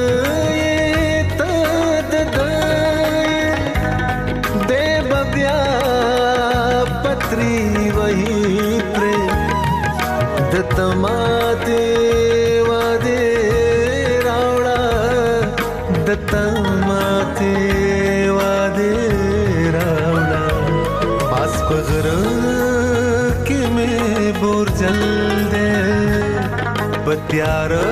दे बब्या पत्री वही प्रेम दत्तमाते वादे रावड़ा दत्तमाते वादे रावड़ा पास पगरा के में बोरजल दे बत्यारा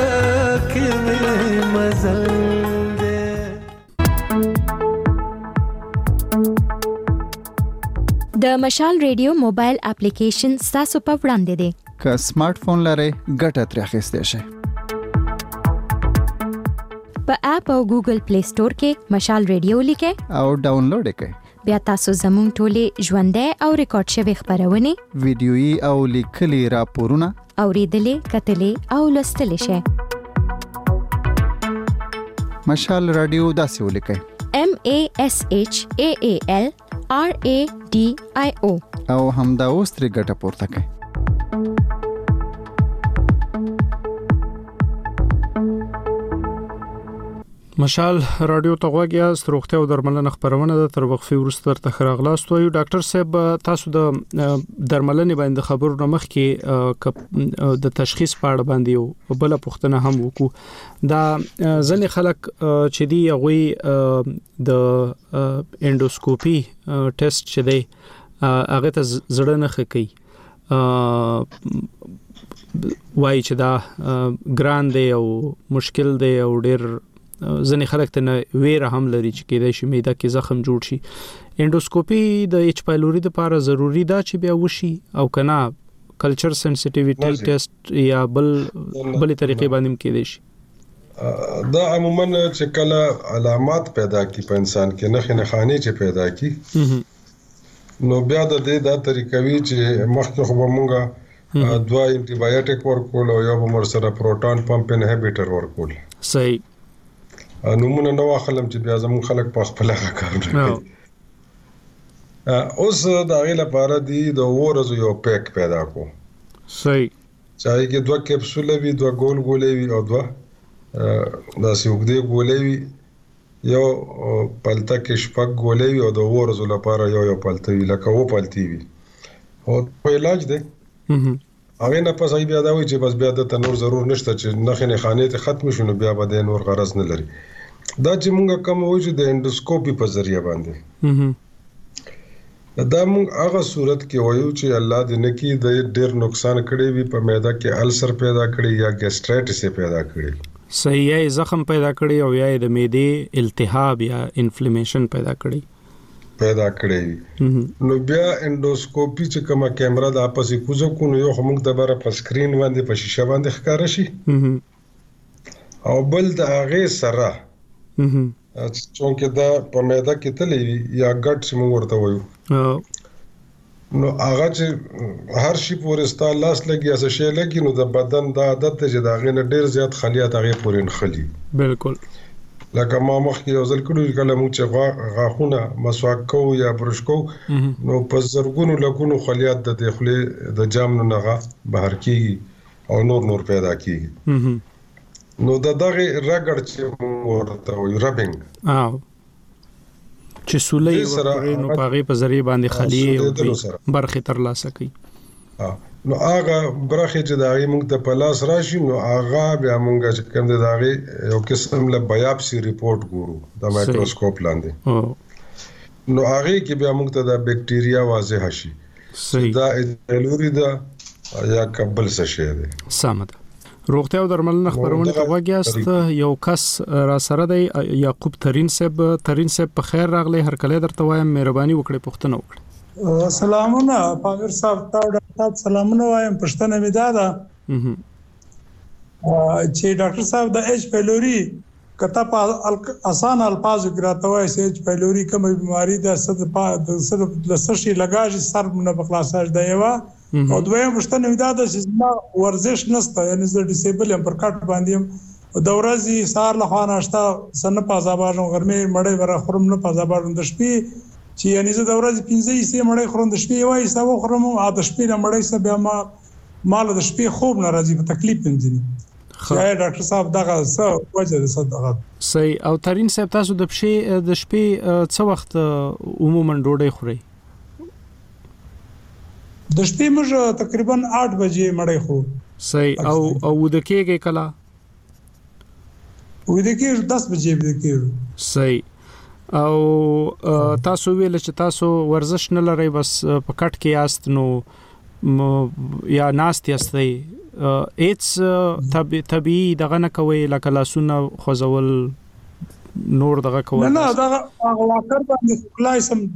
د مشال ریډیو موبایل اپلیکیشن تاسو په وړاندې دی که سمارټ فون لرئ ګټه ترې اخیستی شئ په اپ او ګوګل پلی سٹور کې مشال ریډیو لیکئ او ډاونلوډ یې کړئ بیا تاسو زموږ ټولې ژوندۍ او ریکارډ شوي خبرونه ویډیويي او لیکلي راپورونه اوریدلې کتلې او لوستلې شئ مشال رادیو داسې ولیکئ MASHAALRADIO او همدا اوس ترې ګټه پورته کړئ مشال رادیو ته غوږی ستروختي او درملنه خبرونه د تر وقفي ورسته تر خراغلاست وي ډاکټر صاحب تاسو د درملنې باندې خبرونه مخ کې د تشخیص په اړه باندې یو بل پوښتنه هم وکړو دا ځنې خلک چې دی غوي د اندوسکوپي ټیسټ چې دی هغه ته زړه نه خکې وای چې دا ګران دی او مشکل دی او ډیر ځنې خلک ته ویره هم لري چې کېدای شي معده کې زخم جوړ شي. انډوسکوپي د ایچ پایلوري لپاره ضروری ده چې بیا وشي او کنه کلچر سنسټیویټي ټیسټ یا بل طریقې باندې کېدای شي؟ دا عموما چې کله علامات پیدا کی په انسان کې نښې نښانې چې پیدا کی نو بیا د دې دا طریقوي چې مخکې خو به مونږه دوا انټي بایوټیک ورکول او یو به سره پروټون پمپ انهبیټر ورکول. صحیح. نمونه نو اخلم چې بیا زمون خلک په خپل کار کوي. اوس دا غي لپاره دی د ورځو یو پیک پیدا کو. صحیح. چای کې دوه کپسول وي، دوه ګول ګولې وي او دوه داسې وګړي ګولې وي، یو پلته کې شپږ ګولې وي او د ورځو لپاره یو پلته وي لکه و پلتی وي. او په علاج دی. هغه نه پس بیا دا وي چې بس بیا د تنور ضرور نشته چې نخې نه خانې ته ختم شونه بیا به د نور غرض نه لري. دا چې مونږه کوم وایو چې د انډوسکوپي په ذریعہ باندې دا مونږ هغه صورت کې وایو چې الله دې نه کې د ډېر نقصان کړي وي په معده کې السر پیدا کړي یا ګیسټرایټس پیدا کړي. صحیح. یا زخم پیدا کړي او یا د معدې التهاب یا انفلیمیشن پیدا کړي. نو بیا انډوسکوپي چې کومه کیمرا د اپسې کوزو کو نو یو موږ د بره په سکرین باندې په شیشه باندې ښکار شي او بل د هغه سره چې دا په معده کې تلې یا ګټ چې موږ ورته وایو نو هغه چې هر شي پورې ستا لاس لګي یا څه شي لګي نو د بدن دا عادت چې دا غي نه ډیر زیات خلیات هغه پورې نخلي. بالکل. لکه ما مخکې یو ځل کړو کله موږ چې غاښونه مسواک کوو یا برش کوو نو په زرګونو لکونو خلیات د داخلي د جام نه بهر کیږي او نور پیدا کیږي. نو دغه رګړ چې ورته وي ربینګ چې سولې ورته نو پاغي په ذریعہ باندې خلی او برخه تر لاسه کوي. نو هغه برخه چې داغي موږ ته په لاس راشي نو هغه بیا موږ چې کوم داغي یو قسم له بایوپسي ریپورت ګورو د مایکروسکوپ لاندې نو هغه کې بیا موږ ته د بکټیریا واضح شي. دا ایلوري دا یا قبل څه شي دی. سم ده. روغتیا او درملنه خبرونه ته وګیاست. یو کس را سره دی یعقوب ترین صاحب په خیر راغلی. هر کله درته وایم مهرباني وکړئ پوښتنه وکړئ. سلامونه پامیر صاحب ډاکټر سلامونه وایم پښتنه می دادا چې ډاکټر صاحب د ایچ پایلوري کته په آسان الفاظ کې وایي چې ایچ پایلوري کومه بیماری ده صد لسشي لګاج سر نه بخلاصاج دی وا او دوی پښتنه می دادا چې ورزش نسته یعنی زه ډیسیبل ام پر کټ باندې د ورځې سار له خوا ناشته سن په ځاباجو ګرمه مړې ور خرم نه په ځاباجو د شپې چې یعنی زه د ورځې 15 سي مړې خورم د شپې وای سبا خورم او د شپې نه مړې سبا مال د شپې خوب ناراضي په تکلیف پنځني. خای ډاکټر صاحب دغه څه وجه ده صدقه. صحیح. او ترين صاحب تاسو د شپې څه وخت عموما ډوډۍ خورئ؟ د شپې موږ تقریبا 8 بجې مړې خو. صحیح. او د کېږي کلا و د کې 10 بجې د کې. صحیح. او تاسو ویل چې تاسو ورزش نه لرئ بس په کټ کې یاست نو یا ناست یاستئ هیڅ طبيعي دغه نه کوي لکه لاسونه خوځول نور دغه کوي نه دغه واکر باندې کلایسم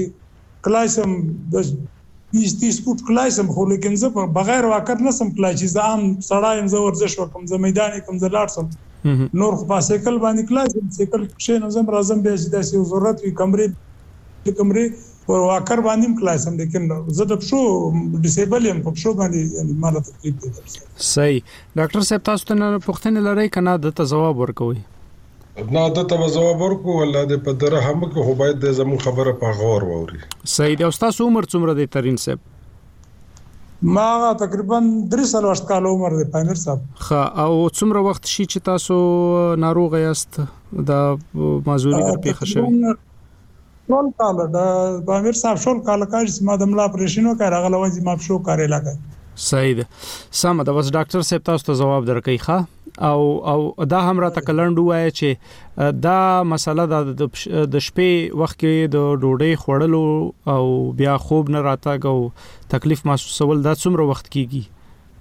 د 20 فوټ کلایسم خو لیکن زه بغیر واکر نه سم کلای چې زه عام سړایم زه ورزش وکم زه میدان کوم زه لاړم نور خو په سایکل باندې کلاسم سایکل شي نظم راځم به چې داسې ضرورت وي کمرې او واکر باندې کلاسم لیکن زه د شو ډیسیبل یم په شو باندې یعنی مال تکلیف دي. صحیح. ډاکټر صاحب تاسو ته پوښتنه لرئ کنه د جواب ورکوي؟ نه د جواب ورکو ولله د په دره هم کې خو باید د زمو خبره په غور ووري. صحیح. د استاد عمر څومره دی ترين صاحب؟ ما تقریبا 3 کال عمر دی پامیر صاحب. او څومره وخت شي چې تاسو ناروغ یاست د معذوري د پیښه شوی؟ ټول کال د پامیر صاحب شول کال کار چې ما د ملا اپریشن وکړ هغه لوځي ما شو کارې لګای. صحیح ده. سم ده. بس ډاکټر صاحب تاسو ته جواب درکې ښه او دا هم را تکلند وای چې دا مسله د شپې وخت کې د ډوډۍ خوړلو او بیا خوب نه راتګ او تکلیف محسوسول دا څومره وخت کیږي؟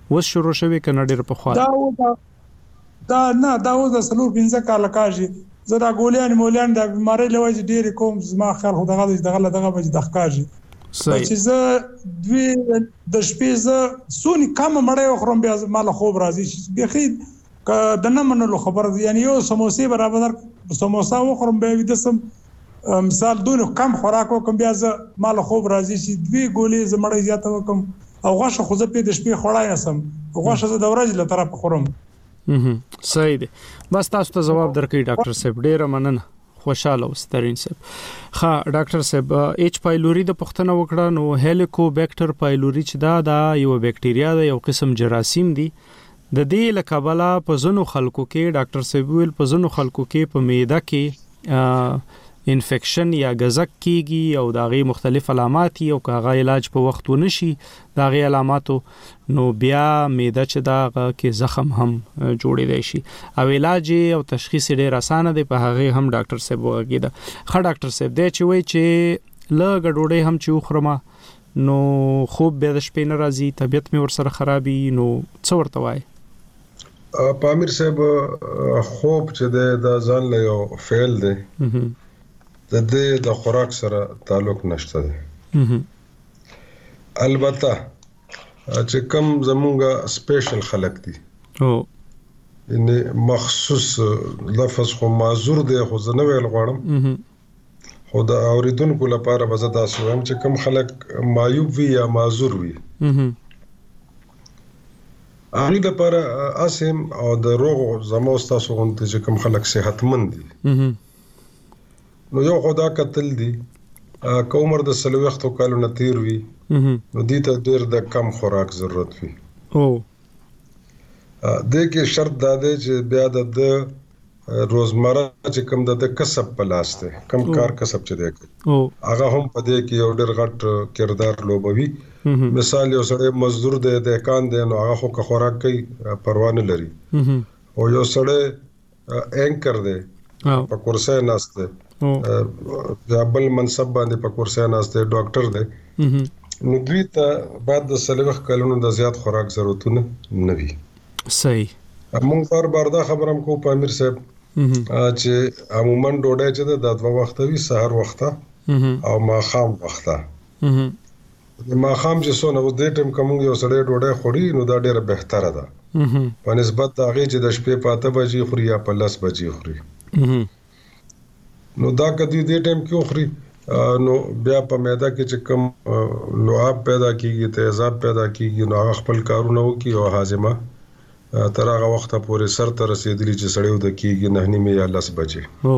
وس شروع شوی کنه ډیر په خوا دا نه دا اوس د سلور 15 کال کاږي زه دا ګولیان مولان د بیماری لوي ډیر کوم زما خیر خو دغه بچ د ښکاږي چې زه دوی د شپې زه سونی کم مړې خورم بیا مال خوب راځي چې بخي د نه منلو خبر یعنی یو سموسې برابر سموسا وخورم بیا د سم مثال دونه کم خوراک وکم بیا زه مال خوب راځي چې دوی ګولې زمړې زیاته وکم او غوښه خو زه په د شپې خورای نسم غوښه زه د ورځې له طرف خورم صحیح دی بس تاسو ته جواب درکړي ډاکټر صاحب ډیر مننه خوشاله اوسترین صاحب ها ډاکټر صاحب ایچ پایلوري د پښتنه وکړه نو هلیکوبیکټر پایلوري چې دا یو بکټریا ده یو قسم جراثیم دي د دې لکبلا په زنو خلکو کې ډاکټر صاحب ویل په زنو خلکو کې په معده کې انفیکشن یا غزک کیږي او داغي مختلف علامات او کاغه علاج په وخت ونشي داغي علاماتو نو بیا معده چې دا کې زخم هم جوړې دی شي او علاج او تشخیص ډیر اسانه دی په هغه هم ډاکټر صاحب وګیدا خا ډاکټر صاحب دی چې وای چې لږ ډوډۍ هم چې خورما نو خوب به د شپې نه راځي طبيعت مې ورسره خرابي نو څه ورته وای پامیر صاحب خوب چې د ځان له یو فعل دی د خوراک سره تعلق نشته دی البته چې کم زمونږه سپیشل خلق دي ان مخصوص لفظ خو معذور دی خو زه نه ویل غواړم خو د اوریدونکو لپاره به زه تاسو هم چې کم خلک معیوب وي یا معذور وي هغه لپاره اسیم او د روغ زمو تاسو غونډه چې کم خلک صحتمند دي نو یو خدا قتل دي کومر د سلوختو کالو نتیر وي نو دې ته ډېر د کم خوراک ضرورت وي د کې شرط دا دی چې بیا د روزمره چې کم د کسب په لاس ته کم کار کسب چې دی هغه هم په دې کې یو ډېر غټ کردار لوبوي مثال یو سړی مزدور دی د کان دی نو هغه خو خوراک کوي پروا نه لري او یو سړی اینکر دی په کورسای ناشته بل منصب باندې په کورسای ناشته ډاکټر دی نو دوی ته بعد د سلوخ کلونو د زیات خوراک ضرورتونه نه وي صحیح موږ بار دا خبرم کو پامیر صاحب چې عموما ډوډۍ چې د دوه وخت وي سحر وخته او ماخام وخته ماخام چې سونه و دې ټیم کوم یو سړی ډوډۍ خوري نو دا ډیره بهتره ده په نسبت دا غي چې د شپې په 8 بجې خوري یا په 10 بجې خوري نو دا کدی دې ټیم کې خوري نو بیا په معده کې چې کم لعاب پیدا کیږي تیزاب پیدا کیږي نو هغه خپل کارونه وکي او هاضمه تر هغه وخت پورې سر ته رسیدلی چې سړیو د کیږي 9 یا 10 بجې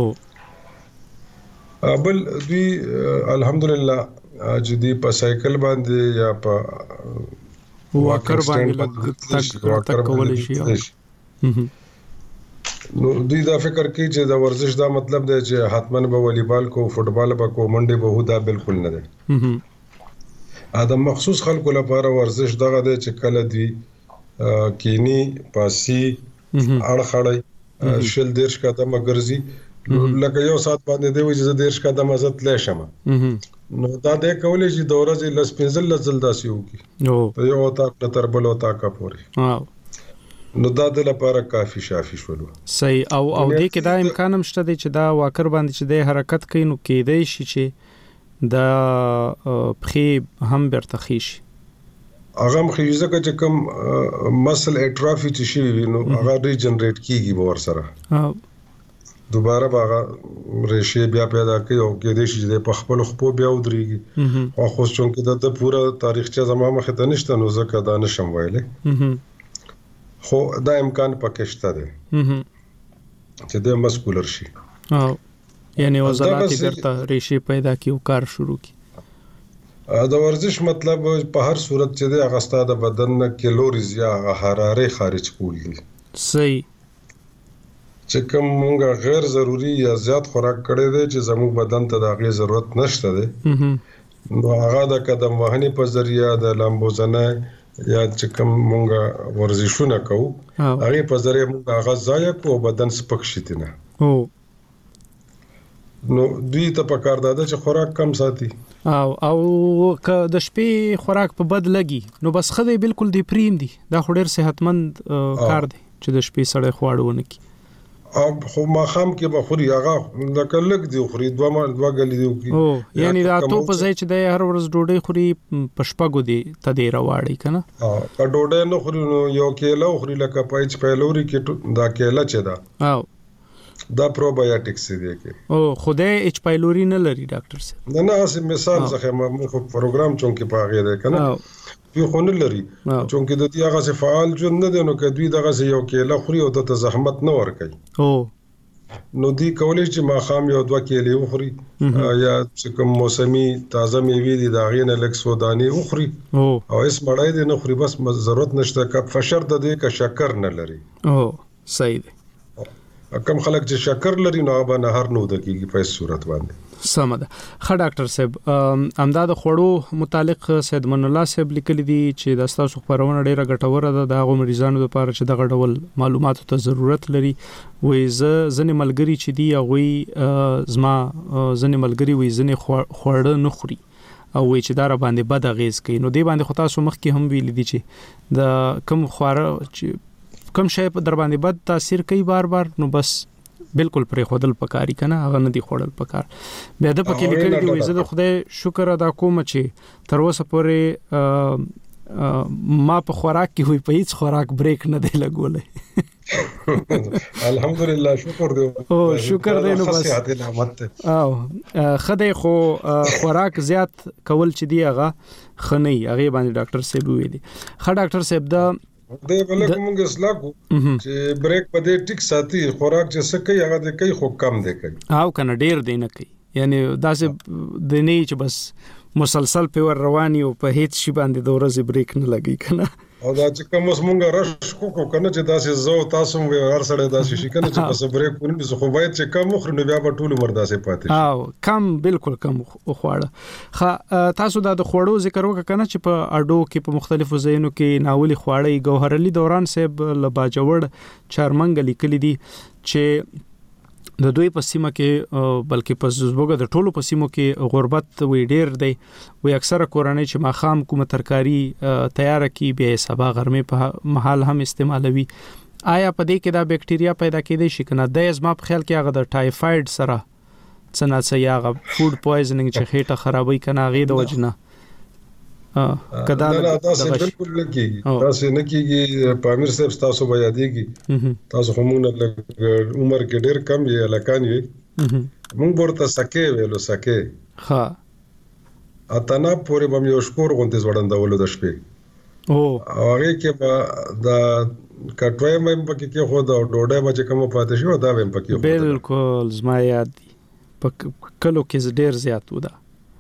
بل دوی الحمدلله چې دی په سایکل باندې یا په واکر باندې تک کول شي نو دوی دا فکر کوي چې دا ورزش دا مطلب دی چې حتمن به والیبال کو فوټبال به کو منډه به دا بالکل نه دی ادم مخصوص خلکو لپاره ورزش دغه دی چې کله دی کینی پاسی اړخړی شل دیرش قدمه ګرځي لکه یو سات باندې دی چې دیرش قدمه زت لښم نو دا د کولې چې دوره چې لس پنځل لزل داسي وکي ته یو تا تر بل او تا کا پوري نو دا د لپاره کافي شافي شولو صحیح او دې کې دا امکان هم شته چې دا واکر باندې چې د حرکت کوي نو کېدای شي چې دا پخې هم برتخی شي هغه مخیزه چې کوم مسل اټرافي چې شي نو هغه ریجنریټ کیږي ور سره دوباره باغه ریشې بیا پیدا کوي او کې دې شي چې په خپل خپل بیا ودرېږي او خو څنګه د پوره تاریخچه زموږ مخ ته نشته نو زکه دا نشم ویلې خو دا امکان پکې شته دی چې د مسکولر شي یعنی وزلات برته ریشې پیدا کیو کار شروع کی دا ورزش مطلب په هر صورت چې د اغستا د بدن کیلوریز یا حراره خارج کول دي صحیح چې کوم موږ غیر ضروری یا زیات خوراک کړی دی چې زموږ بدن ته د هغه ضرورت نشته دی نو هغه د قدم وهنې په ذریعہ د لامبوزنه یا چې کوم موږ ورزشونه کوو هغه په ذریعہ موږ هغه ځای کو بدن سپک شي نه نو دوی ته په کار ده چې خوراک کم ساتي او که د شپې خوراک په بد لګي نو بس خدای بالکل دی پریم دی دا خو ډیر صحتمند کار دی چې د شپې سړی خواړه ونه کی خو ما خام کې بخوري هغه د کلک دی خوري دوه غلي دی کی یعنی دا ته په ځای چې د هر ورځ ډوډۍ خوري پشپګو دی ته دی راوړی کنه که ډوډۍ نه خوري نو یو کېله خوري لکه پایچ پیلوري کې دا کېله چې دا دا پروبایوټکس دی کې خدای اچ پایلوري نه لري ډاکټر سره نه اسی مثال څخه مخ پروګرام چونکې پاغه دی کنه یو خو نه لري چونکې د دې هغه څه فعال ژوند نه دی نو که دوی دغه یو کېله خوري او د زحمت نه ور کوي نو دی کولای چې ما خام یو دوه کېلې وخوري یا چې کوم موسمي تازه میوې دي دا غینه لک سودانی وخوري او اس مړای دي نه خوري بس ضرورت نشته که فشر د دې که شکر نه لري صحیح دی کم خلک چې شکر لري نو هغه نه هر نو د کیږي په صورت باندې سمده ښه ډاکټر صاحب امداد خوړو متعلق سید من الله صاحب لیکلي دي چې د تاسو خبرونه ډیره ګټوره ده د هغه مریضانو لپاره چې دغه ډول معلوماتو ته ضرورت لري وې ځنې ملګری چې دی هغه زما ځنې ملګری وې ځنې خوړه نه خوري او وې چې دار باندې بد اغیز کوي نو دی باندې خو تاسو مخکې هم ویل دي چې د کم خواره چې کم شی په در باندې بد تاثیر کوي بار نو بس بالکل پرې خودل پکاري کنه هغه نه دی خورل پکار بیا د پکې لیکل دی عزت خدای شکر ادا کوم چې تر اوسه پورې ما په خوراک کې وي په هیڅ خوراک بریک نه دی لګولې الحمدلله شکر دی او شکر دی نو بس او خدای خو خوراک زیات کول چې دی هغه خنۍ هغه باندې ډاکټر صاحب ویلي ښه ډاکټر صاحب دا د بلک موږ اصلاح کو چې بریک په دې ټیک ساتي خوراک چې څه کوي هغه د کوي خو کم دی کوي او کنه ډیر دی نه کوي یعنی داسې د نه چې بس مسلسل په ور رواني او په هیڅ شی باندې د ورځې بریک نه لګي کنه او دا چې کوم موږ رش کو کنه چې داسې زو تاسو موږ هر سره داسې شي کنه چې بس بریک ونه زه خو باید چې کم مخ نو بیا په ټول عمر داسې پاتې شي او کم بالکل کم خواړه تاسو دا د خوړو ذکر وکړه کنه چې په اډو کې په مختلفو ځایونو کې ناولي خواړه ګوهرعلی دوران صاحب لباجوړ چارمنګ لیکلي دي چې د دوی په سیمه کې بلکې په زوګه د ټولو په سیمو کې غربت وی ډیر دی وی اکثره کورنۍ چې ماخام کومه ترکاری تیار کی به سبا غرمه په محل هم استعمالوي آیا په دې کې دا بکټریا پیدا کېدای شي کنه د ازما په خیال کې هغه د ټایفاید سره څنګه یاغه فود پویزنینګ چې خېټه خرابوي کنه غي د وجنه کدا تاسو بالکل نه کیږي تاسو نه کیږي پامیر صاحب تاسو بیا دیږي تاسو همونه عمر کې ډیر کم یې لکان یې موږ ورته سکه ویلو سکه ها اتنا پورې بم یو شکور غونډه زوړندولو د شپې او هغه کې با دا کټوي مې پکې کې خو دا ډوډۍ ما چې کوم پاتې شو دا مې پکې بالکل زما یاد دي کلو کې ډیر زیات ودا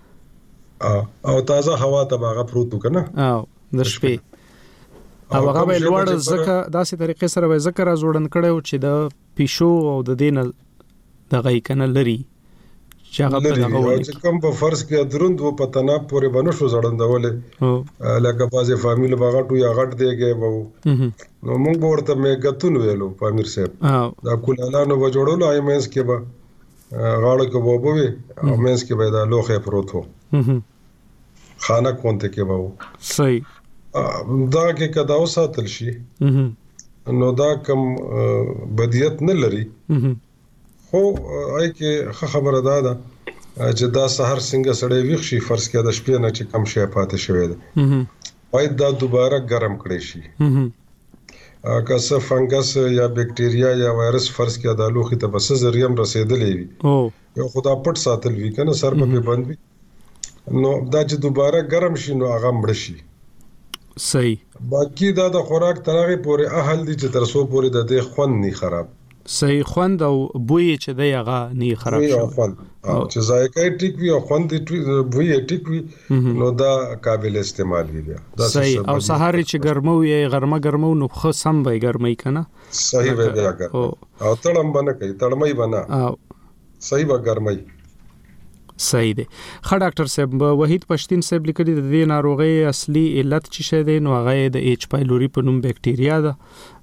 او تازه هوا ته باغه پروت کنه او د شپې او هغه به لوړ زکه داسې طریقې سره به ذکر جوړن کړو چې د پیشو او د دین د غي کنه لري چې هغه په دغه وایي چې کوم په فرض کې دروند و پتنا پورې بنو شو زړندولې لکه بازي فامیل باغه ټو یا غټ دیږي وو نو موږ ورته مې غتون ویلو پامیر صاحب دا کولالانو و جوړولو ایمنس کې به غاړه کې وبوي او مینس کې به دا لوخه پروت وو خانه کونته کې وو صحیح دا کې کدا وساتل شي نو دا کم بدیت نه لري خو آی کې خبره ده چې دا سحر څنګه سړی ویښ شي فرض کې د شپې نه چې کم شي پاتې شوی ده باید دا دوباره ګرم کړی شي که څه فنګس یا بکټریا یا وایرس فرض کې د لوخي ته بس زریم رسیدلې وي یو خدا پټ ساتل وی کنه سر په بند وي نو دا چې دوباره ګرم شي نو هغه مړ شي صحیح باقی دا د خوراک ترغه پورې اهل دي چې ترسو پورې د دې خوند نه خراب صحیح خوند او بوی چې دی هغه نه خراب شي چې ذایقه ټیک وي او خوند بوی ټیک وي نو دا قابل استعمال وي دا صحیح او سحر چې ګرمو یې غرمه ګرمو نو خو سم به ګرمي کنه صحیح به بیا ګر او تړم باندې کوي تړمای بنا صحیح به ګرمي صحیح دی ښه ډاکټر صاحب وحید پښتين صاحب لیکلي د دې ناروغي اصلي علت چې شه دی نو هغه د ایچ پایلوري په نوم بکټریا ده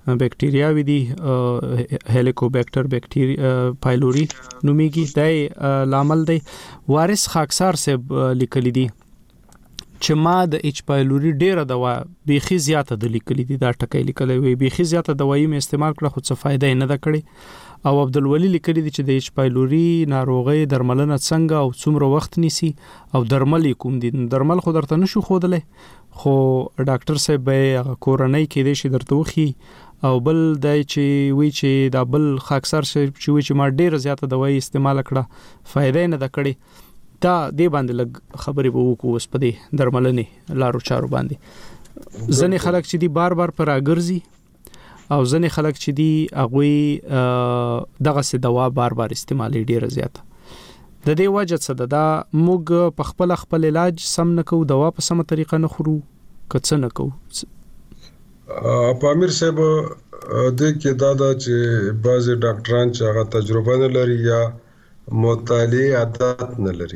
بکټیریاوي دي هلیکوبیکټر بکټیریا پایلوري نوميږي د لامل دی. وارث خاکسار صاحب لیکلي دي چې ما د ایچ پایلوري ډیره دوا بيخي زیاته د لیکلي دي دا ټکی لیکلي وي بيخي زیاته دوايي مې استعمال کړه خو څه فائدہ نه ده کړې. او عبدالولي لیکلي دي چې د ایچ پایلوري ناروغي درملنه څنګه او څومره وخت نیسي او درمل کوم دي. درمل خو درته نشو خودلې خو ډاکټر صاحب به کورنۍ کې دې شي درته وخی او بل دای چې وی چې دا بل خاکسار چې وی چې ما ډیره زیاته دوايي استعمال کړه فائدہ نه ده کړې. دا دې باندې لګ خبرې به وکړو اوس په دې درملنې لارو چارو باندې. ځنې خلک چې دی بار بار پر اګرځي او ځنې خلک چې دی هغه دغه څه دوا بار بار استعمالي ډیره زیاته. د دې وجه څه ده دا موږ په خپل علاج سم نه کوو دوا په سمه طریقه نه خورو کڅ نه کوو. پامیر صاحب د کې دا چې بعض ډاکټران چې هغه تجربه نه لري یا مطالعه عادت نه لري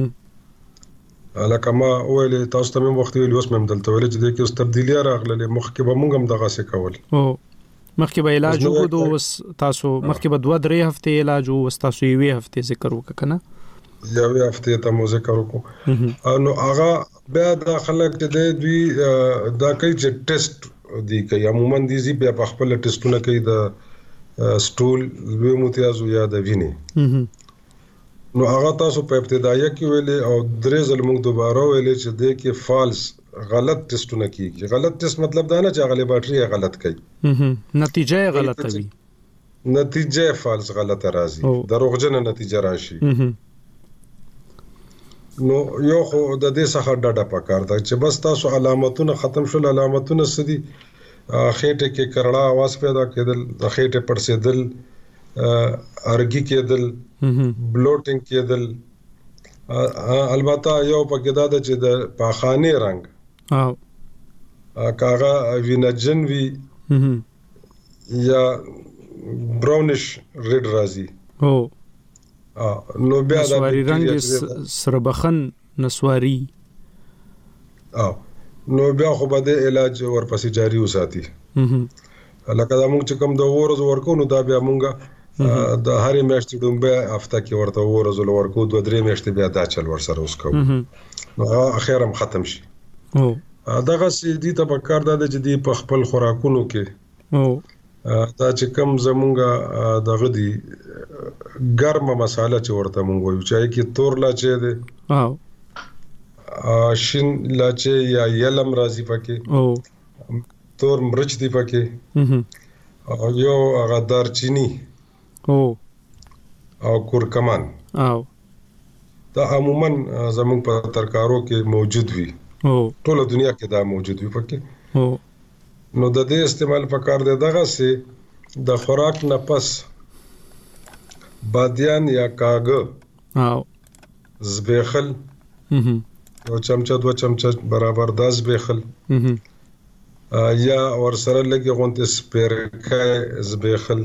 لکه ما ویل تاسو ته مې وخت ویل اوس مې دلته ویل چې د کې اوس تبدیلی راغله مخکې به موږ هم دغه څه کول مخکې به علاج وکړو اوس تاسو مخکې به 2-3 هفته علاج او تاسو یې هفته ذکر وکړه یو هفته ته مو ذکر وکړو نو هغه بیا د خلک د دوی دا کوي چې ټیسټ دی کوي عموما دي زی بیا په خپل ټیسټونه کوي د سټول لوی متیازو یا د وینې نو هغه تاسو په ابتدایي کې ویلې او درې ځله موږ دوباره ویلې چې د کې فالس غلط ټیسټونه کیږي. غلط ټیسټ مطلب دا نه چې هغه لیبارټري غلط کوي نتیجه غلطه وي نتیجه فالس غلطه راځي دروغجن نتیجه راشي. نو یو خو د دې څخه ډډه پکار ده چې بس تاسو علامتونه ختم شول علامتونه سدي خېټه کې کرړه आवाज پیدا کېدل د خېټه پړسېدل ارګي کېدل بلوټینګ کېدل البته یو پکې دا چې د پاخانه رنگ کاغه وینجن وی یا براونش ریډ راځي نو بیا د نسواری رنگ سربخن نسواری نو بیا خو به د علاج ورپسې جاری وساتي لکه دا موږ چې کوم د ورځ ورکو نو دا بیا موږ د هرې میاشتې دومره هفته کې ورته ورځ ورکو 2-3 میاشتې بیا دا چل ور سره اوس کوو نو اخر هم ختم شي. دغه سیدی ته پکار دا چې دی په خپل خوراکونو کې دا چې کم زمونږه دغه دی ګرمه مساله چې ورته مونږ وایو چې کې تور لاچې ده شین لاچې یا یلم راځي پکې تور مرچ دی پکې او یو هغه دارچینی او کورکمان دا عموما زمونږ په ترکارو کې موجود وي ټول دنیا کې دا موجود وي پکې نو د دې استعمال پکار دی دغه سي د خوراک نه پس بادیان یا کاغه زبیخل یو چمچه 2 چمچه برابر د زبیخل یا ور سره لګي غونته سپیرکای زبیخل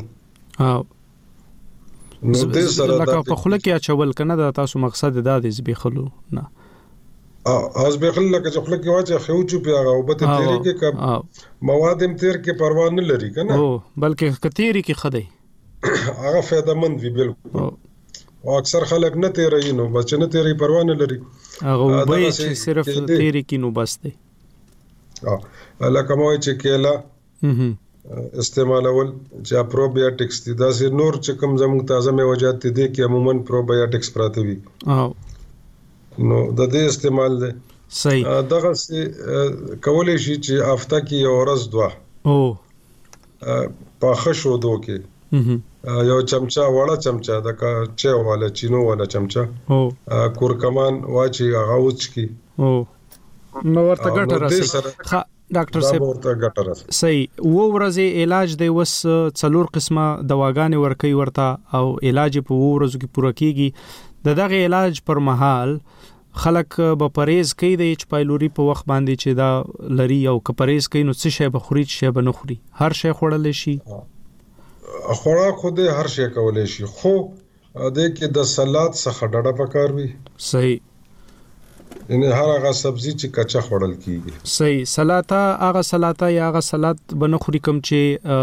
نو دې سره دا په خله کې اچول کنه دا تاسو مقصد دا د زبیخلو نه از بخل لکه چې خلک واچ خو چو پیغه او به تیری کې کب مواد هم تیر کې پروا نه لري کنه بلکې کتیری کې خدای هغه فائدہ مند وی بالکل او اکثر خلک نه تیری نو بس نه تیری پروا نه لري هغه به چې صرف تیری کې نو بس دی لکه مو چې کېلا استعمالول چې پروبیوټکس دي دا سي نور چې کوم زموږ تازه میوجات دي کې عموما پروبیوټکس پراته وي نو د دې استعمال دی صحیح دغه کولای شي چې هفته کې یو ورځ دوه په خشو دوه کې یو چمچا وړه چمچا د چا والا چینو والا چمچا کورکمان واچي هغه وچ کی نو ورته ګټه راسي ډاکټر صاحب ورته ګټه راسي صحیح و ورځې علاج دی وس څلور قسمه دواګانې ورکي ورته او علاج په ورځو کې پوره کیږي دغه علاج پر مهال خلک به پرهیز کوي د ایچ پایلوري په وخت باندې چې دا لري او که پرهیز کوي نو څه شی به خوري څه شی به نه خوري هر شی خوړل شي خوراک خو دې هر شی کولای شي خو د کې د سلاد څخه ډډه پکار وي صحیح ان هر هغه سبزی چې کچا خوړل کیږي. صحیح. سلاطه هغه سلاطه یا هغه سلاد بنه خوري کوم چې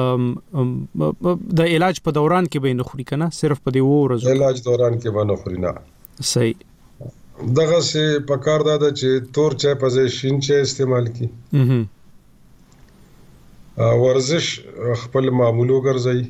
د علاج په دوران کې به نه خوري کنه، صرف په دی ورځو علاج دوران کې به نه خوري نه. صحیح. دغه سه پکار دا چې تور چای په ځای شین چای استعمال کی. ورزش خپل معمولو ګرځي.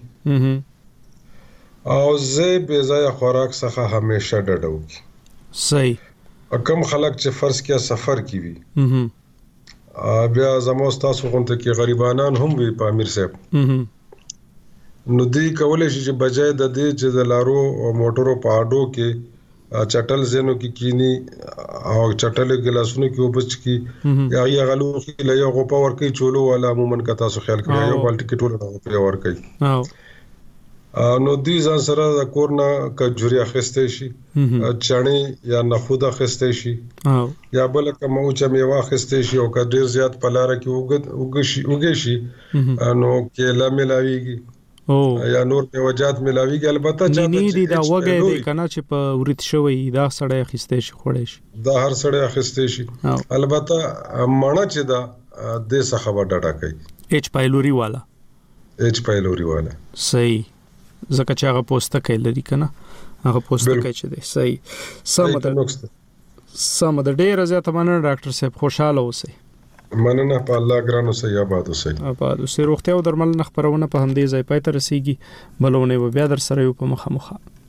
او زه به ځای خوراک څخه همیشه ډډه وکړي. صحیح. کم خلک چې فرض کیا سفر کی وي بیا زموږ تاسو غونته کې غریبانان هم وي په امیر صاحب نو دی کولای شي چې بجای د دې چې د لارو او موټرو په اډو کې چټل زینو کې کینی او چټل ګلاسونو کې وبچ کی یا غلو کې لیا غو پاور کې چولو ولا عموما کا تاسو خیال کړئ یو بالټی کې ټول راو په ور کوي نو دې ځان سره د کورنا کجوري اخستې شي چڼي یا نخود اخستې شي یا بل کوم او چې میوه اخستې شي او که ډیر زیات پلاره کې وګ شي نو کېلا ملاويږي یا نور میوجات ملاويږي. البته چې دې دا وګه دې کنه چې په ورت شوی دا سړی اخستې شي خوړې شي دا هر سړی اخستې شي. البته مړه چې دا د څه خبر ډاټا کوي ایچ پایلوري والا صحیح. زکه چې هغه پوسټه کوي لري کنه هغه پوسټه کوي چې دی. صحیح. سم د ډیر زیات مننه ډاکټر صاحب، خوشاله اوسئ. مننه په الله ګرانو سي آباد اوسئ. آباد اوسئ. روغتیا او درملنه خبرونه په همدې ځای پای ته رسیږي. بلونه بیا در سره یو په مخه